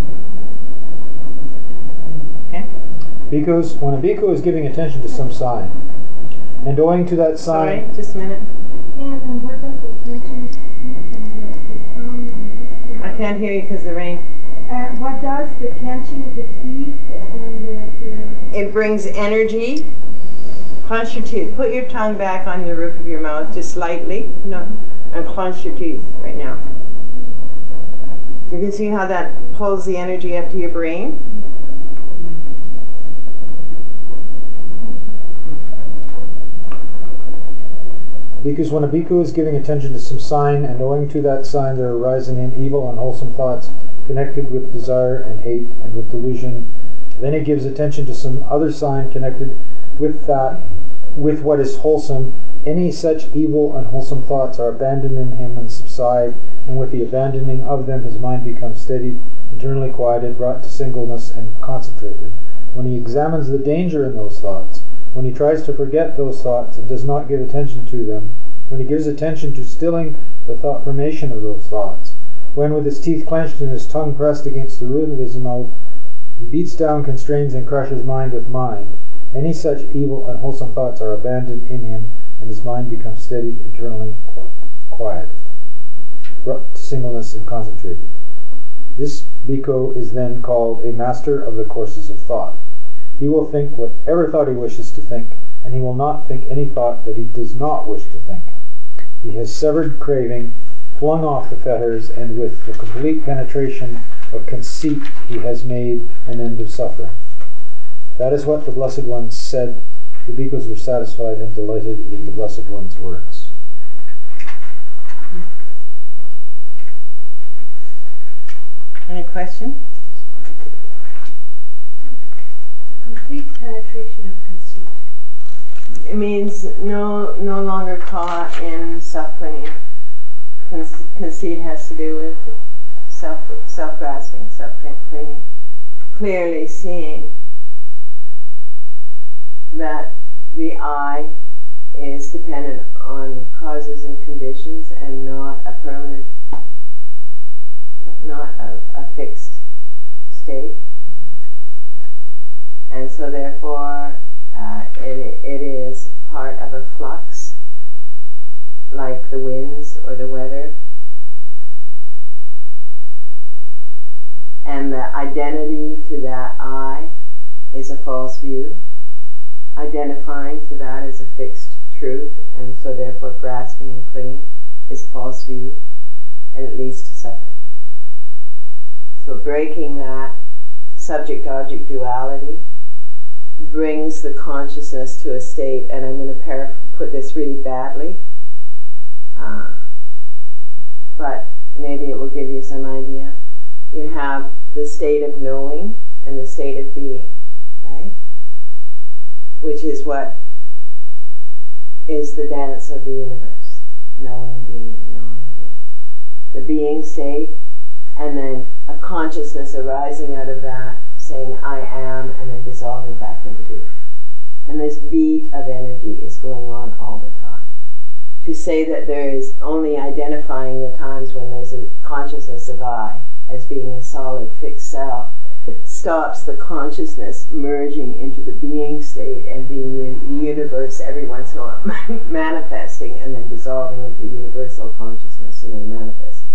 Bhikkhus, when a bhikkhu is giving attention to some sign, and owing to that sign... Sorry, just a minute. And um, what does the tension and the, the I can't hear you because of the rain. Uh, what does the clenching of the teeth and the, the... It brings energy. Clench your teeth. Put your tongue back on the roof of your mouth, just slightly. No, and clench your teeth right now. You can see how that pulls the energy up to your brain. Because when a bhikkhu is giving attention to some sign, and owing to that sign there arise in him evil, unwholesome thoughts connected with desire and hate and with delusion, then he gives attention to some other sign connected with that, with what is wholesome. Any such evil, unwholesome thoughts are abandoned in him and subside, and with the abandoning of them his mind becomes steadied, internally quieted, brought to singleness, and concentrated. When he examines the danger in those thoughts, when he tries to forget those thoughts and does not give attention to them, when he gives attention to stilling the thought formation of those thoughts, when with his teeth clenched and his tongue pressed against the roof of his mouth, he beats down, constrains, and crushes mind with mind, any such evil, unwholesome thoughts are abandoned in him, and his mind becomes steadied, internally quieted, brought to singleness, and concentrated. This bhikkhu is then called a master of the courses of thought. He will think whatever thought he wishes to think, and he will not think any thought that he does not wish to think. He has severed craving, flung off the fetters, and with the complete penetration of conceit he has made an end of suffering. That is what the Blessed One said. The bhikkhus were satisfied and delighted with the Blessed One's words. Any question? Complete penetration of conceit. It means no no longer caught in self-clinging. Con- conceit has to do with self self-grasping, self-clinging. Clearly seeing that the I is dependent on causes and conditions and not a permanent, not a, a fixed state. And so therefore uh, it, it is part of a flux, like the winds or the weather. And the identity to that I is a false view. Identifying to that as a fixed truth, and so therefore grasping and clinging is a false view, and it leads to suffering. So breaking that subject-object duality brings the consciousness to a state, and I'm going to paraphr- put this really badly, uh, but maybe it will give you some idea. You have the state of knowing and the state of being, right? Which is what is the dance of the universe. Knowing, being, knowing, being. The being state, and then a consciousness arising out of that, saying I am, and then dissolving back into being. And this beat of energy is going on all the time. To say that there is only identifying the times when there's a consciousness of I as being a solid fixed self, it stops the consciousness merging into the being state and being the universe every once in a while manifesting and then dissolving into universal consciousness and then manifesting.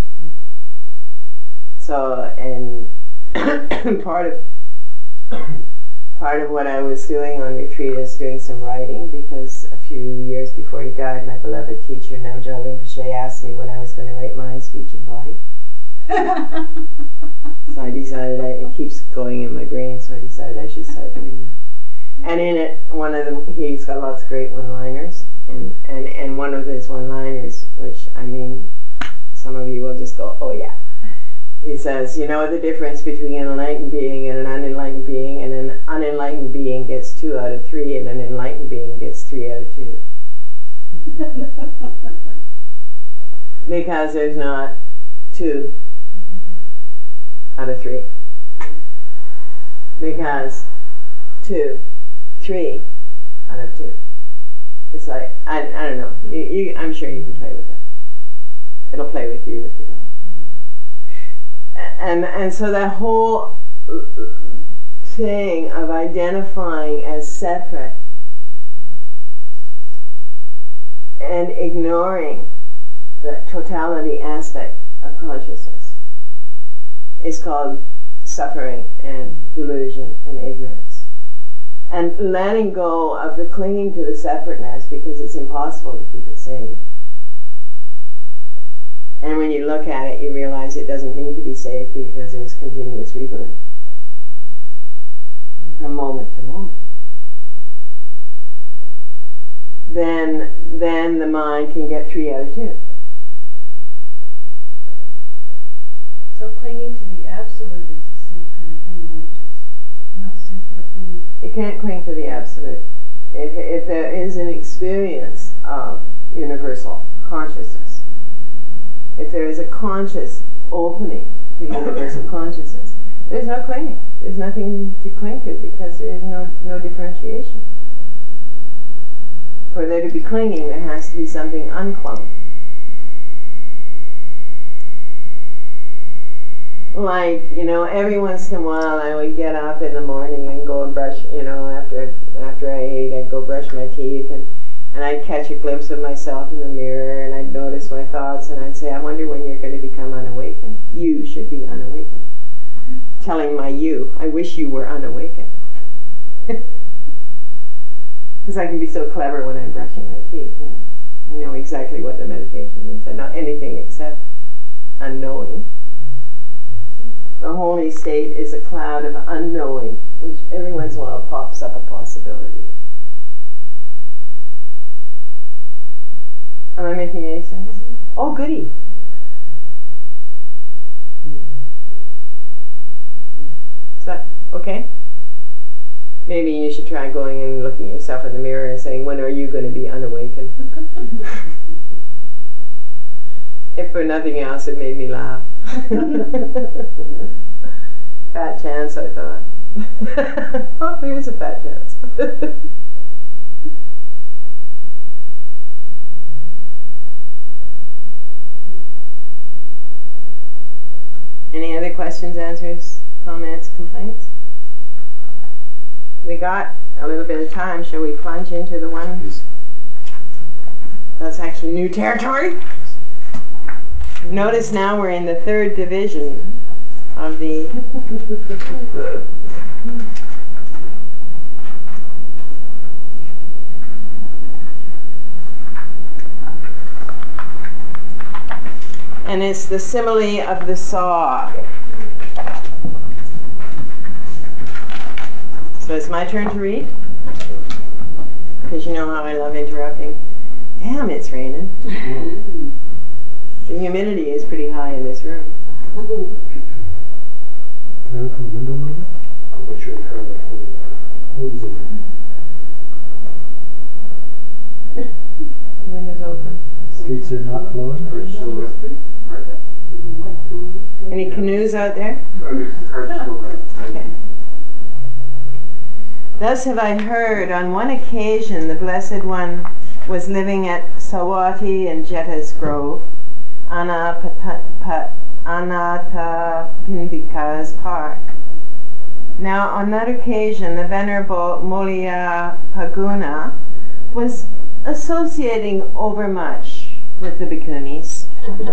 So, and part of part of what I was doing on retreat is doing some writing, because a few years before he died, my beloved teacher Namgyal Rinpoche asked me when I was going to write Mind, Speech and Body. So I decided, I, it keeps going in my brain, so I decided I should start doing that. And in it, one of the, he's got lots of great one-liners, and, and, and one of his one-liners, which, I mean, some of you will just go, oh yeah. He says, you know the difference between an enlightened being and an unenlightened being, and an unenlightened being gets two out of three, and an enlightened being gets three out of two. Because there's not two out of three. Because two, three out of two. It's like, I, I don't know. You, you, I'm sure you can play with it. It'll play with you if you don't. And, and so that whole thing of identifying as separate and ignoring the totality aspect of consciousness is called suffering and delusion and ignorance. And letting go of the clinging to the separateness because it's impossible to keep it saved. And when you look at it, you realize it doesn't need to be saved because there's continuous rebirth from moment to moment. Then, then the mind can get three out of two. So clinging to the absolute is the same kind of thing, only just not simply clinging. You can't cling to the absolute. If, if there is an experience of universal consciousness, if there is a conscious opening to universal consciousness, there's no clinging. There's nothing to cling to because there is no, no differentiation. For there to be clinging, there has to be something unclung. Like, you know, every once in a while I would get up in the morning and go and brush, you know, after after I ate, I'd go brush my teeth, and, and I'd catch a glimpse of myself in the mirror, and I'd notice my thoughts, and I'd say, I wonder when you're going to become unawakened. You should be unawakened. Telling my you, I wish you were unawakened. Because I can be so clever when I'm brushing my teeth. You know. I know exactly what the meditation means. I know anything except unknowing. The holy state is a cloud of unknowing, which every once in a while pops up a possibility. Am I making any sense? Oh, goody. Is that okay? Maybe you should try going and looking at yourself in the mirror and saying, when are you going to be unawakened? If for nothing else, it made me laugh. Fat chance, I thought. Oh, there is a fat chance. Any other questions, answers, comments, complaints? We got a little bit of time. Shall we plunge into the one that's actually new territory? Notice now we're in the third division of the and it's the simile of the saw. So it's my turn to read? Because you know how I love interrupting. Damn, it's raining. The humidity is pretty high in this room. Can I open the window a little bit? I'm not sure the car got fully loaded. Always open. The window's open. Streets are not flowing. Car's still wet. Pardon? Any canoes out there? Sorry, the car's still wet. Okay. Thus have I heard, on one occasion the Blessed One was living at Sawati in Jeta's Grove, Anathapindika's park. Now on that occasion the Venerable Mulia Paguna was associating overmuch with the bhikkhunis.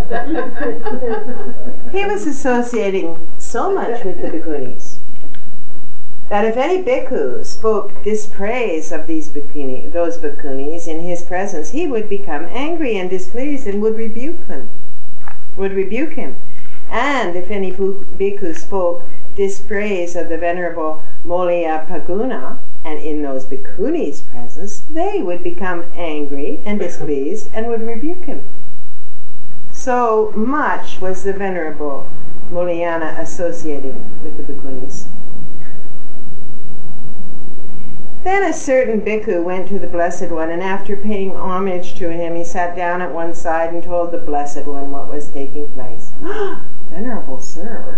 He was associating so much with the bhikkhunis that if any bhikkhu spoke dispraise of these bhikkhuni, those bhikkhunis in his presence, he would become angry and displeased and would rebuke them, would rebuke him. And if any bhikkhu spoke dispraise of the Venerable Mulia Paguna, and in those bhikkhunis' presence, they would become angry and displeased and would rebuke him. So much was the Venerable Muliana associating with the bhikkhunis. Then a certain bhikkhu went to the Blessed One, and after paying homage to him, he sat down at one side and told the Blessed One what was taking place. Venerable Sir.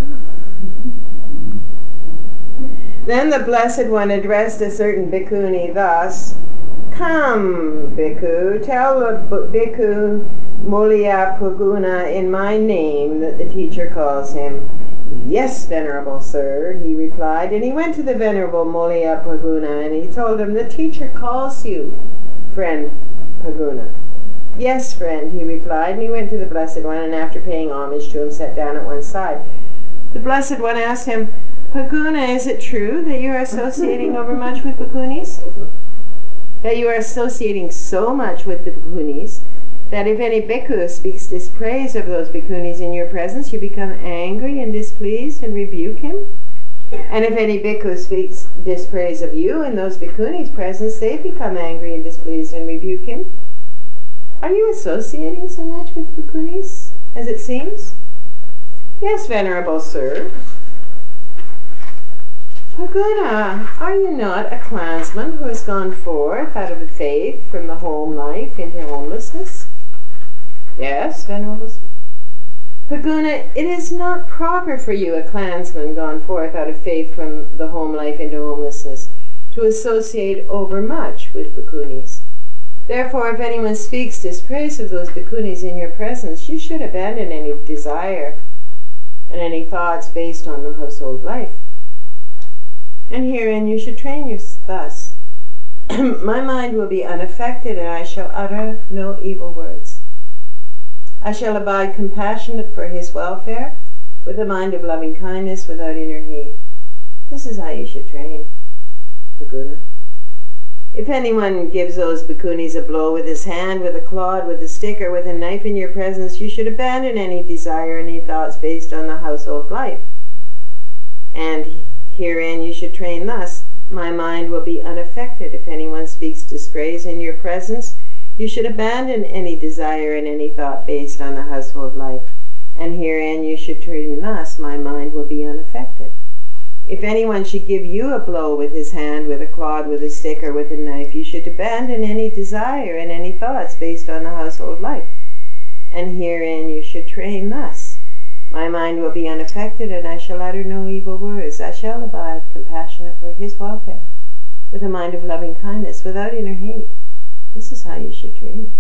Then the Blessed One addressed a certain bhikkhuni thus, Come, bhikkhu, tell the bhikkhu Mulia Paguna in my name that the teacher calls him, Yes, venerable sir, he replied, and he went to the venerable Molya Paguna, and he told him, the teacher calls you, friend Paguna. Yes, friend, he replied, and he went to the Blessed One, and after paying homage to him, sat down at one side. The Blessed One asked him, Paguna, is it true that you are associating overmuch with bhikkhunis? That you are associating so much with the bhikkhunis that if any bhikkhu speaks dispraise of those bhikkhunis in your presence, you become angry and displeased and rebuke him? And if any bhikkhu speaks dispraise of you in those bhikkhunis' presence, they become angry and displeased and rebuke him? Are you associating so much with bhikkhunis, as it seems? Yes, venerable sir. Paguna, are you not a clansman who has gone forth out of the faith from the home life into homelessness? Yes, venerable sir. Paguna, it is not proper for you, a clansman gone forth out of faith from the home life into homelessness, to associate overmuch with bhikkhunis. Therefore, if anyone speaks dispraise of those bhikkhunis in your presence, you should abandon any desire and any thoughts based on the household life. And herein you should train yourself thus. My mind will be unaffected, and I shall utter no evil words. I shall abide compassionate for his welfare, with a mind of loving kindness without inner hate. This is how you should train, Paguna. If anyone gives those bhikkhunis a blow with his hand, with a clod, with a stick, or with a knife in your presence, you should abandon any desire, any thoughts based on the household life. And herein you should train thus. My mind will be unaffected. If anyone speaks dispraise in your presence, you should abandon any desire and any thought based on the household life. And herein you should train thus. My mind will be unaffected. If anyone should give you a blow with his hand, with a clod, with a stick, or with a knife, you should abandon any desire and any thoughts based on the household life. And herein you should train thus. My mind will be unaffected, and I shall utter no evil words. I shall abide compassionate for his welfare, with a mind of loving kindness, without inner hate. This is how you should train.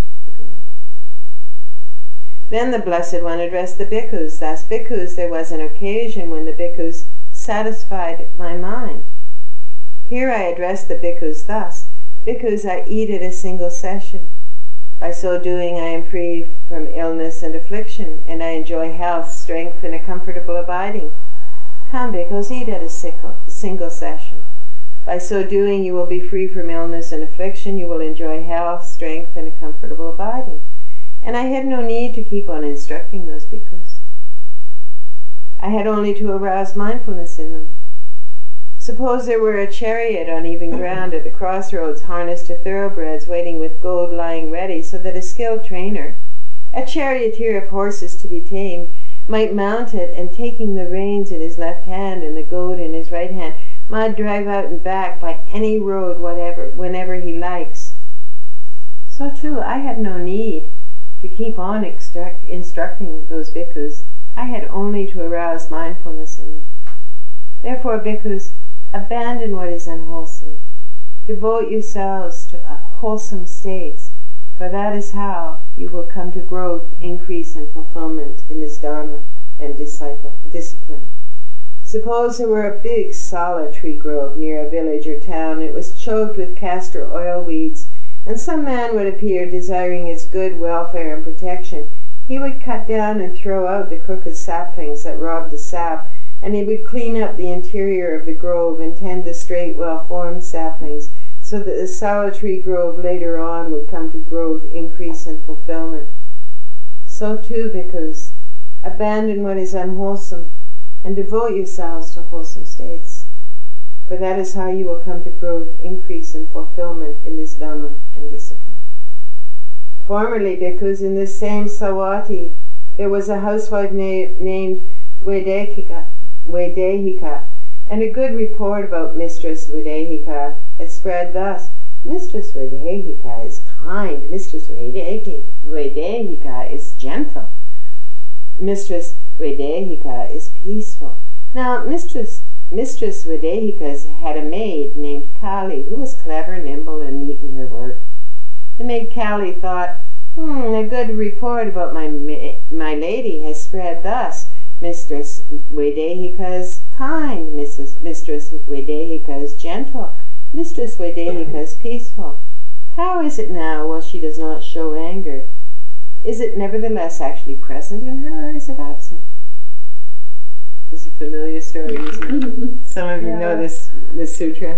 Then the Blessed One addressed the bhikkhus. Thus, bhikkhus, there was an occasion when the bhikkhus satisfied my mind. Here I address the bhikkhus thus. Bhikkhus, I eat at a single session. By so doing, I am free from illness and affliction, and I enjoy health, strength, and a comfortable abiding. Come, bhikkhus, eat at a single session. By so doing, you will be free from illness and affliction. You will enjoy health, strength, and a comfortable abiding. And I had no need to keep on instructing those bhikkhus. I had only to arouse mindfulness in them. Suppose there were a chariot on even ground at the crossroads, harnessed to thoroughbreds, waiting with goad lying ready, so that a skilled trainer, a charioteer of horses to be tamed, might mount it, and taking the reins in his left hand and the goad in his right hand, might drive out and back by any road whatever, whenever he likes. So too, I had no need to keep on instruct, instructing those bhikkhus. I had only to arouse mindfulness in them. Therefore, bhikkhus, abandon what is unwholesome. Devote yourselves to wholesome states, for that is how you will come to growth, increase, and fulfillment in this dharma and disciple, discipline. Suppose there were a big sala tree grove near a village or town. It was choked with castor oil weeds, and some man would appear desiring its good welfare and protection. He would cut down and throw out the crooked saplings that robbed the sap, and he would clean up the interior of the grove and tend the straight, well-formed saplings, so that the sala tree grove later on would come to growth, increase, and fulfillment. So too, bhikkhus, abandon what is unwholesome, and devote yourselves to wholesome states, for that is how you will come to growth, increase, and fulfillment in this Dhamma and discipline. Formerly, bhikkhus, in this same Sawati, there was a housewife na named Vedehika, Vedehika, and a good report about Mistress Vedehika had spread thus: Mistress Vedehika is kind, Mistress Vedehika is gentle, Mistress Vedehika is peaceful. Now, Mistress Mistress Vedehika had a maid named Kali, who was clever, nimble, and neat in her work. The maid Kali thought, hmm, a good report about my, ma my lady has spread thus. Mistress Vaidehika is kind. Missus Mistress Vaidehika is gentle. Mistress Vaidehika is peaceful. How is it now, while she does not show anger? Is it nevertheless actually present in her, or is it absent? This is a familiar story, isn't it? Some of you Yeah. know this, this sutra.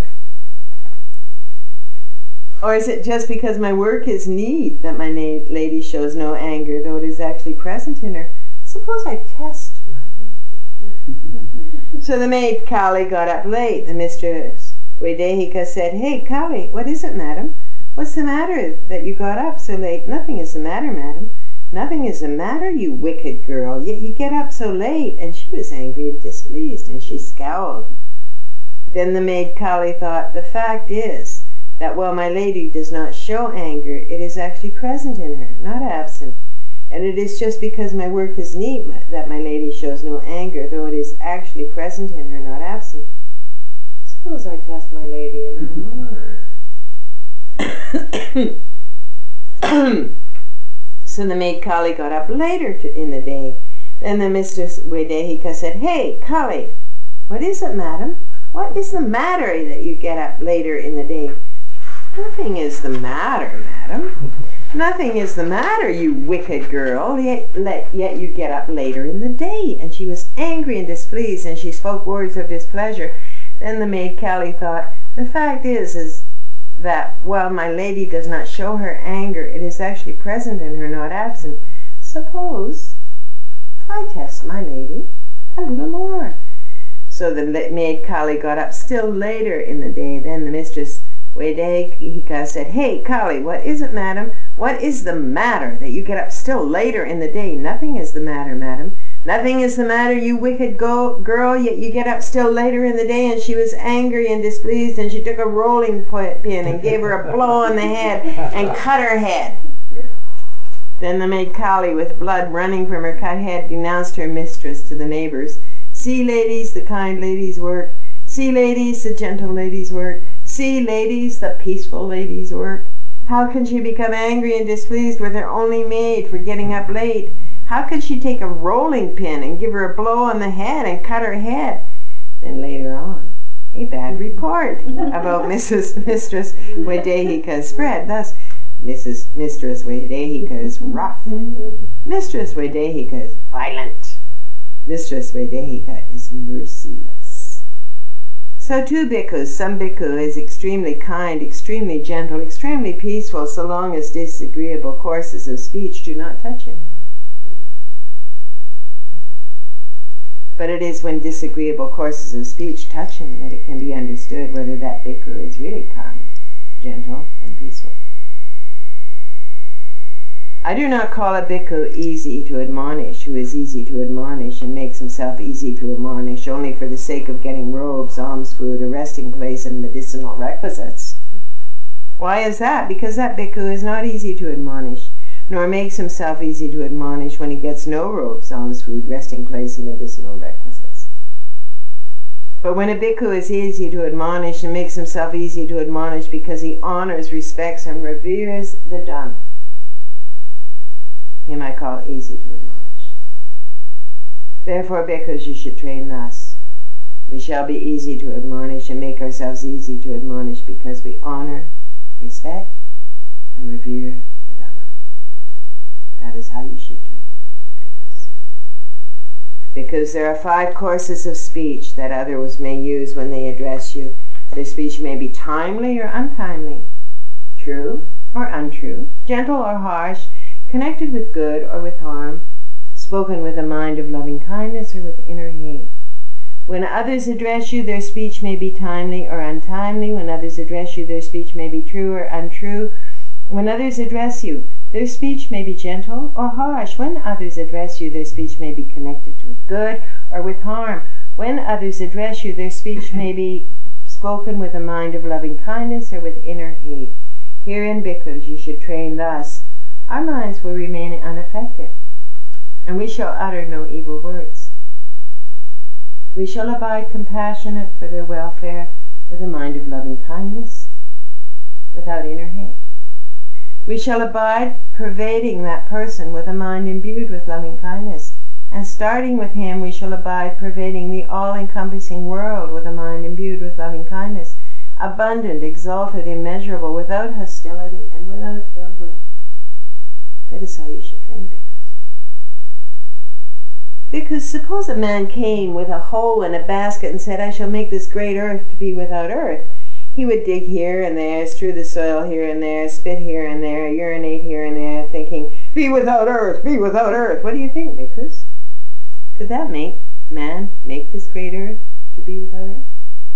Or is it just because my work is neat that my na- lady shows no anger, though it is actually present in her? Suppose I test my lady. So the maid Kali got up late. The mistress Vaidehika said, "Hey, Kali, what is it, madam? What's the matter that you got up so late?" "Nothing is the matter, madam." "Nothing is the matter, you wicked girl, yet you get up so late." And she was angry and displeased, and she scowled. Then the maid Kali thought, "The fact is that while my lady does not show anger, it is actually present in her, not absent. And it is just because my work is neat that my lady shows no anger, though it is actually present in her, not absent. Suppose I test my lady a little more." So the maid Kali got up later to, in the day. Then the Mistress Vaidehika said, "Hey, Kali, what is it, madam? What is the matter that you get up later in the day?" "Nothing is the matter, madam. Nothing is the matter, you wicked girl, yet, yet you get up later in the day." And she was angry and displeased, and she spoke words of displeasure. Then the maid Kali thought, "The fact is, is that while my lady does not show her anger, it is actually present in her, not absent. Suppose I test my lady a little more." So the maid Kali got up still later in the day. Then the Mistress Vaidehika said, "Hey, Kali, what is it, madam? What is the matter that you get up still later in the day?" "Nothing is the matter, madam." "Nothing is the matter, you wicked go- girl, yet you get up still later in the day." And she was angry and displeased, and she took a rolling pin and gave her a blow on the head and cut her head. Then the maid Kali, with blood running from her cut head, denounced her mistress to the neighbors. "See, ladies, the kind lady's work. See, ladies, the gentle lady's work. See, ladies, the peaceful lady's work. How can she become angry and displeased with her only maid for getting up late? How can she take a rolling pin and give her a blow on the head and cut her head?" Then later on, a bad report about Missus Mistress Vaidehika spread. Thus, Missus Mistress Vaidehika is rough. Mistress Vaidehika is violent. Mistress Vaidehika is merciless. So too bhikkhus, some bhikkhu is extremely kind, extremely gentle, extremely peaceful, so long as disagreeable courses of speech do not touch him. But it is when disagreeable courses of speech touch him that it can be understood whether that bhikkhu is really kind, gentle, and peaceful. I do not call a bhikkhu easy to admonish, who is easy to admonish and makes himself easy to admonish only for the sake of getting robes, alms food, a resting place, and medicinal requisites. Why is that? Because that bhikkhu is not easy to admonish, nor makes himself easy to admonish when he gets no robes, alms food, resting place, and medicinal requisites. But when a bhikkhu is easy to admonish and makes himself easy to admonish because he honors, respects, and reveres the Dhamma, him I call easy to admonish. Therefore, bhikkhus, you should train thus. We shall be easy to admonish and make ourselves easy to admonish because we honor, respect, and revere the Dhamma. That is how you should train bhikkhus. Because there are five courses of speech that others may use when they address you. Their speech may be timely or untimely, true or untrue, gentle or harsh, connected with good or with harm, spoken with a mind of loving kindness or with inner hate. When others address you, their speech may be timely or untimely. When others address you, their speech may be true or untrue. When others address you, their speech may be gentle or harsh. When others address you, their speech may be connected with good or with harm. When others address you, their speech may be spoken with a mind of loving kindness or with inner hate. Herein, bhikkhus, you should train thus. Our minds will remain unaffected, and we shall utter no evil words. We shall abide compassionate for their welfare with a mind of loving kindness, without inner hate. We shall abide pervading that person with a mind imbued with loving kindness And starting with him, we shall abide, pervading the all-encompassing world with a mind imbued with loving kindness, abundant, exalted, immeasurable, without hostility and without ill will. That is how you should train bhikkhus. Because suppose a man came with a hoe and a basket and said, I shall make this great earth to be without earth. He would dig here and there, strew the soil here and there, spit here and there, urinate here and there, thinking, be without earth, be without earth. What do you think, bhikkhus? Could that make man make this great earth to be without earth?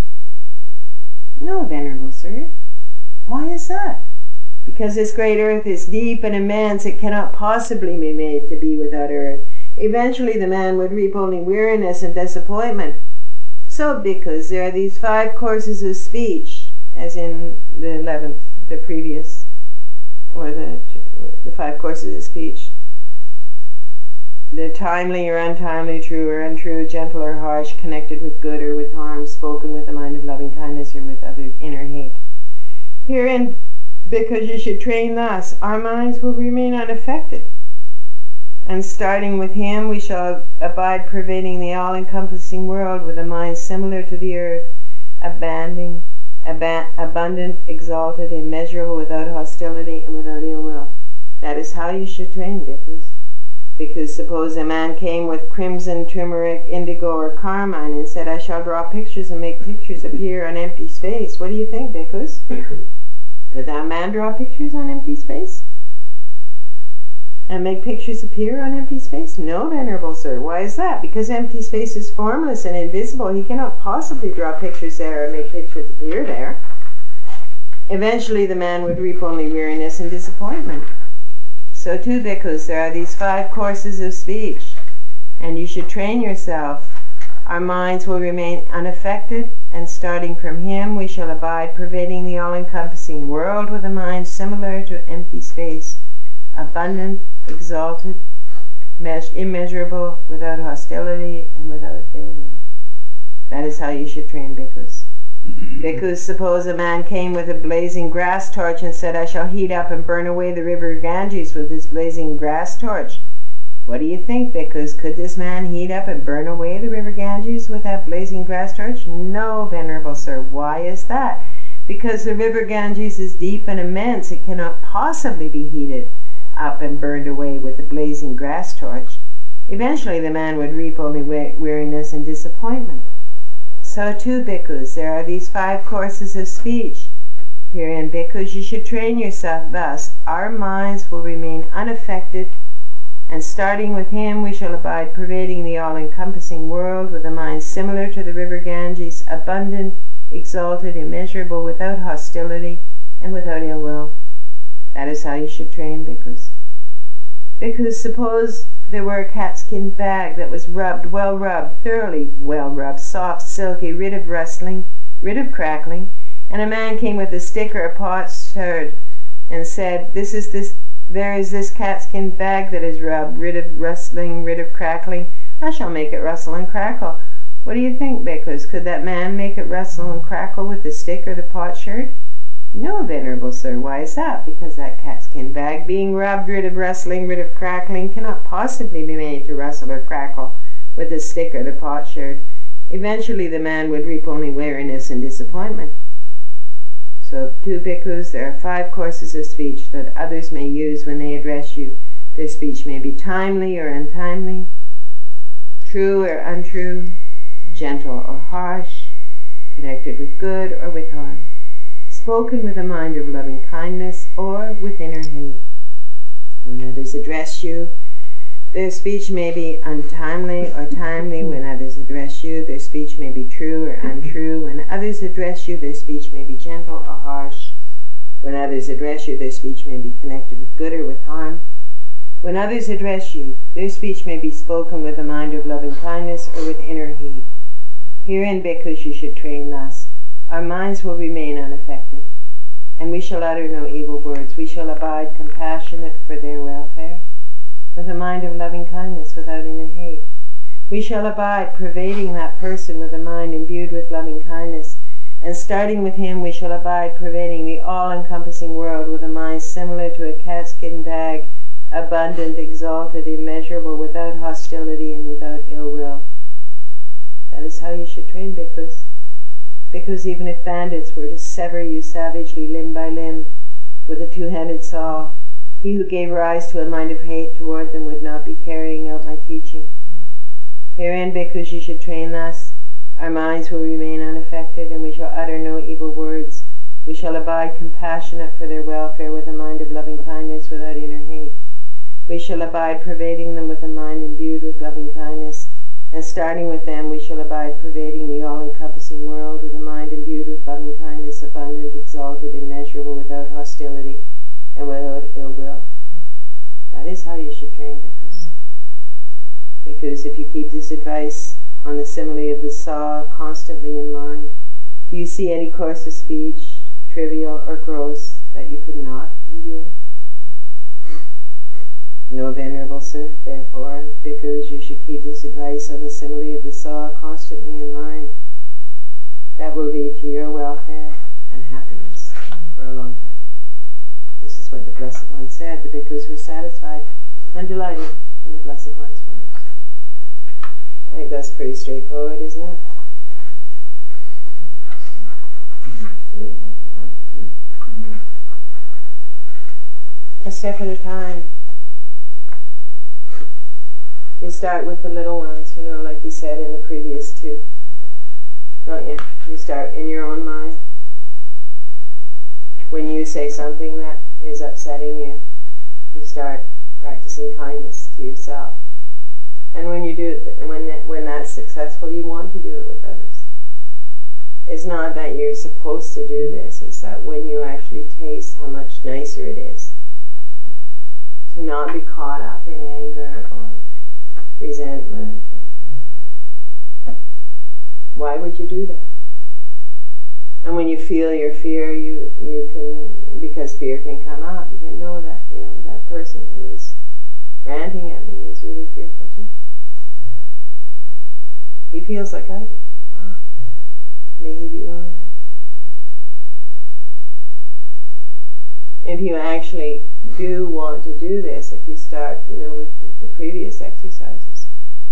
No, Venerable Sir. Why is that? Because this great earth is deep and immense, it cannot possibly be made to be without earth. Eventually the man would reap only weariness and disappointment. So, bhikkhus, there are these five courses of speech, as in the eleventh, the previous, or the, the five courses of speech. They're timely or untimely, true or untrue, gentle or harsh, connected with good or with harm, spoken with a mind of loving kindness or with other inner hate. Herein, because you should train thus, our minds will remain unaffected. And starting with him, we shall abide, pervading the all-encompassing world with a mind similar to the earth, abandoning, ab- abundant, exalted, immeasurable, without hostility and without ill will. That is how you should train, bhikkhus. Because suppose a man came with crimson, turmeric, indigo, or carmine and said, I shall draw pictures and make pictures appear on empty space. What do you think, bhikkhus? Could that man draw pictures on empty space? And make pictures appear on empty space? No, Venerable Sir. Why is that? Because empty space is formless and invisible. He cannot possibly draw pictures there or make pictures appear there. Eventually the man would reap only weariness and disappointment. So too, bhikkhus, there are these five courses of speech, and you should train yourself. Our minds will remain unaffected, and starting from him we shall abide, pervading the all-encompassing world with a mind similar to empty space, abundant, exalted, immeasurable, without hostility and without ill will. That is how you should train bhikkhus. Bhikkhus, suppose a man came with a blazing grass torch and said, I shall heat up and burn away the river Ganges with this blazing grass torch. What do you think, bhikkhus? Could this man heat up and burn away the river Ganges with that blazing grass torch? No, Venerable Sir. Why is that? Because the river Ganges is deep and immense. It cannot possibly be heated up and burned away with the blazing grass torch. Eventually the man would reap only weariness and disappointment. So too, bhikkhus, there are these five courses of speech. Herein, bhikkhus, you should train yourself thus. Our minds will remain unaffected, and starting with him we shall abide, pervading the all-encompassing world with a mind similar to the river Ganges, abundant, exalted, immeasurable, without hostility and without ill will. That is how you should train, bhikkhus. Bhikkhus, suppose there were a cat-skin bag that was rubbed, well rubbed, thoroughly well rubbed, soft, silky, rid of rustling, rid of crackling, and a man came with a stick or a potsherd and said, This is this, there is this cat-skin bag that is rubbed, rid of rustling, rid of crackling. I shall make it rustle and crackle. What do you think, bhikkhus? Could that man make it rustle and crackle with the stick or the potsherd? No, Venerable Sir. Why is that? Because that catskin bag, being rubbed, rid of rustling, rid of crackling, cannot possibly be made to rustle or crackle with the stick or the potsherd. Eventually the man would reap only weariness and disappointment. So, too, bhikkhus, there are five courses of speech that others may use when they address you. Their speech may be timely or untimely, true or untrue, gentle or harsh, connected with good or with harm, spoken with a mind of loving kindness or with inner hate. When others address you, their speech may be untimely or timely. When others address you, their speech may be true or untrue. When others address you, their speech may be gentle or harsh. When others address you, their speech may be connected with good or with harm. When others address you, their speech may be spoken with a mind of loving kindness or with inner hate. Herein, bhikkhus, you should train thus. Our minds will remain unaffected, and we shall utter no evil words. We shall abide compassionate for their welfare, with a mind of loving kindness without inner hate. We shall abide pervading that person with a mind imbued with loving kindness, and starting with him we shall abide pervading the all-encompassing world with a mind similar to a catskin bag, abundant, exalted, immeasurable, without hostility and without ill will. That is how you should train bhikkhus. Bhikkhus, even if bandits were to sever you savagely limb by limb with a two-handed saw, he who gave rise to a mind of hate toward them would not be carrying out my teaching. Herein, bhikkhus, you should train thus. Our minds will remain unaffected, and we shall utter no evil words. We shall abide compassionate for their welfare with a mind of loving kindness without inner hate. We shall abide pervading them with a mind imbued with loving kindness, and starting with them we shall abide pervading the all-encompassing world with a mind imbued with loving kindness, abundant, exalted, immeasurable, without hostility, and without ill will. That is how you should train bhikkhus. Because if you keep this advice on the simile of the saw constantly in mind, do you see any course of speech, trivial or gross, that you could not endure? No, Venerable Sir, therefore, bhikkhus, you should keep this advice on the simile of the saw constantly in mind. That will lead to your welfare and happiness for a long time. This is what the Blessed One said. The bhikkhus were satisfied and delighted in the Blessed One's words. I think that's pretty straightforward, isn't it? A step at a time. You start with the little ones, you know, like he said in the previous two. Don't you? You start in your own mind. When you say something that is upsetting you, you start practicing kindness to yourself. And when you do it, when that, when that's successful, you want to do it with others. It's not that you're supposed to do this, it's that when you actually taste how much nicer it is to not be caught up in anger or resentment. Or why would you do that? And when you feel your fear, you, you can, because fear can come up, you can know that, you know, that person who is ranting at me is really fearful too. He feels like I do. Wow. May he be well and happy. If you actually do want to do this, if you start, you know, with the, the previous exercises,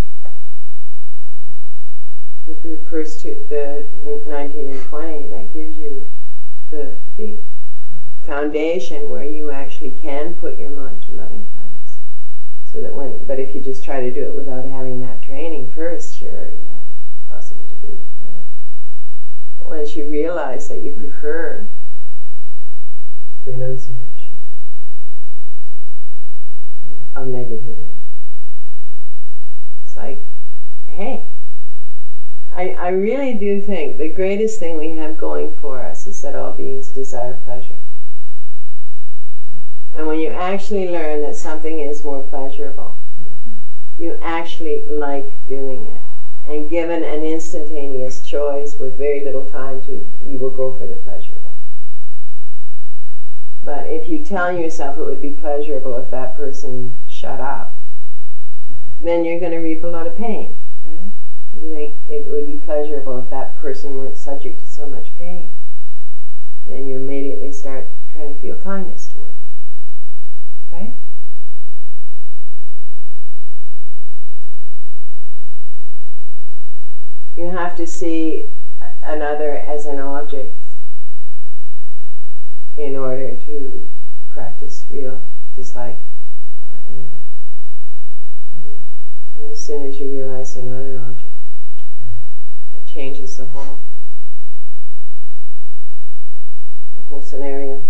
the first two, the nineteen and twenty, that gives you the, the foundation where you actually can put your mind to loving kindness. So that when, but if you just try to do it without having that training first, sure, yeah, it's possible to do, right? But once you realize that you prefer renunciation of negativity, it's like, hey, I, I really do think the greatest thing we have going for us is that all beings desire pleasure. And when you actually learn that something is more pleasurable, you actually like doing it. And given an instantaneous choice with very little time to, you will go for the pleasurable. But if you tell yourself it would be pleasurable if that person shut up, then you're going to reap a lot of pain, right? If you think it would be pleasurable if that person weren't subject to so much pain, then you immediately start trying to feel kindness toward them. Right? You have to see another as an object in order to practice real dislike or anger. And as soon as you realize they're not an object, that changes the whole, the whole scenario.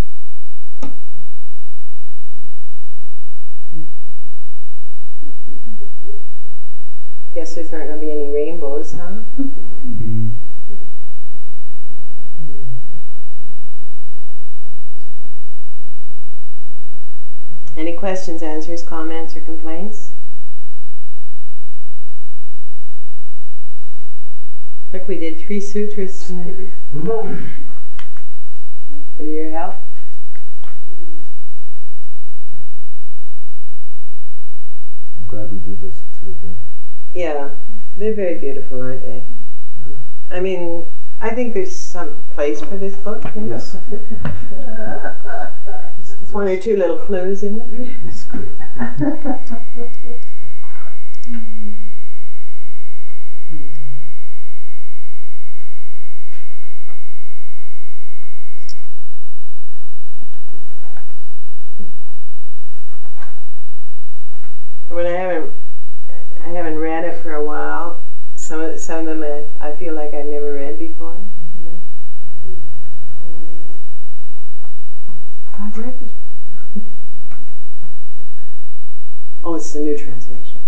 Guess there's not going to be any rainbows, huh? Mm-hmm. Any questions, answers, comments, or complaints? Look, we did three sutras tonight. With your help. I'm glad we did those two again. Yeah, they're very beautiful, aren't they? I mean, I think there's some place for this book. You know? Yes. It's one or two little clues, isn't it? It's good. When I haven't, I haven't read it for a while. Some of some of them I, I feel like I've never read before. You know. Always. I've read this book. Oh, it's the new translation.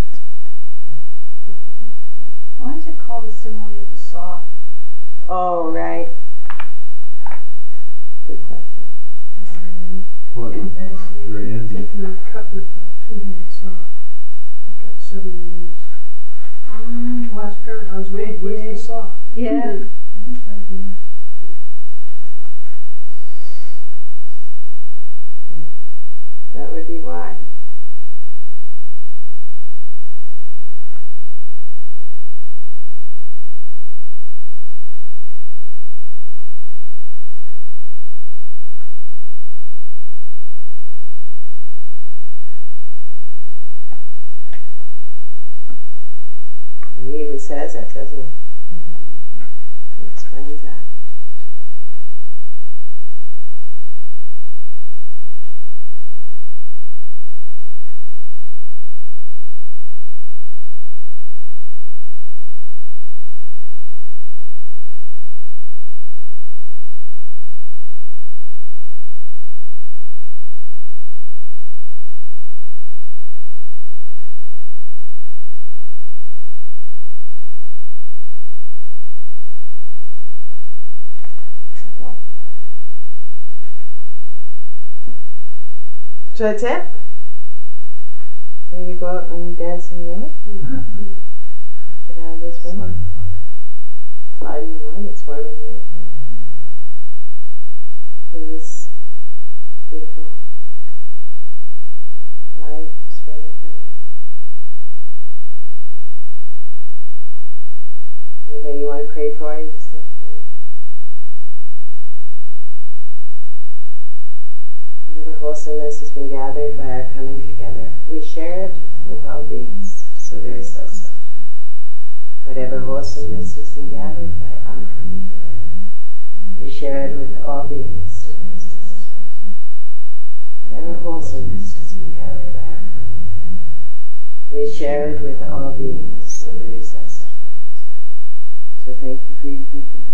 Why is it called the simile of the saw? Oh, right. Good question. What? Very end. If you're cut with a two-handed saw, cut sever your limbs. Um, Last parent, I was Right, with, with yeah. the saw. yeah. That's right, yeah. That would be why. He even says that, doesn't he? He explains that. So that's it? Ready to go out and dance in the rain? Get out of this room? Slide in the mud. Slide in the mud, it's warm in here. Feel this beautiful light spreading from you. Anybody you want to pray for? You just think of them. Whatever wholesomeness has been gathered by our coming together, we share it with all beings, so there is less. Whatever wholesomeness has been gathered by our coming together, we share it with all beings, so there is less. Whatever wholesomeness has been gathered by our coming together, we share it with all beings, so there is less suffering. So thank you for your big compassion.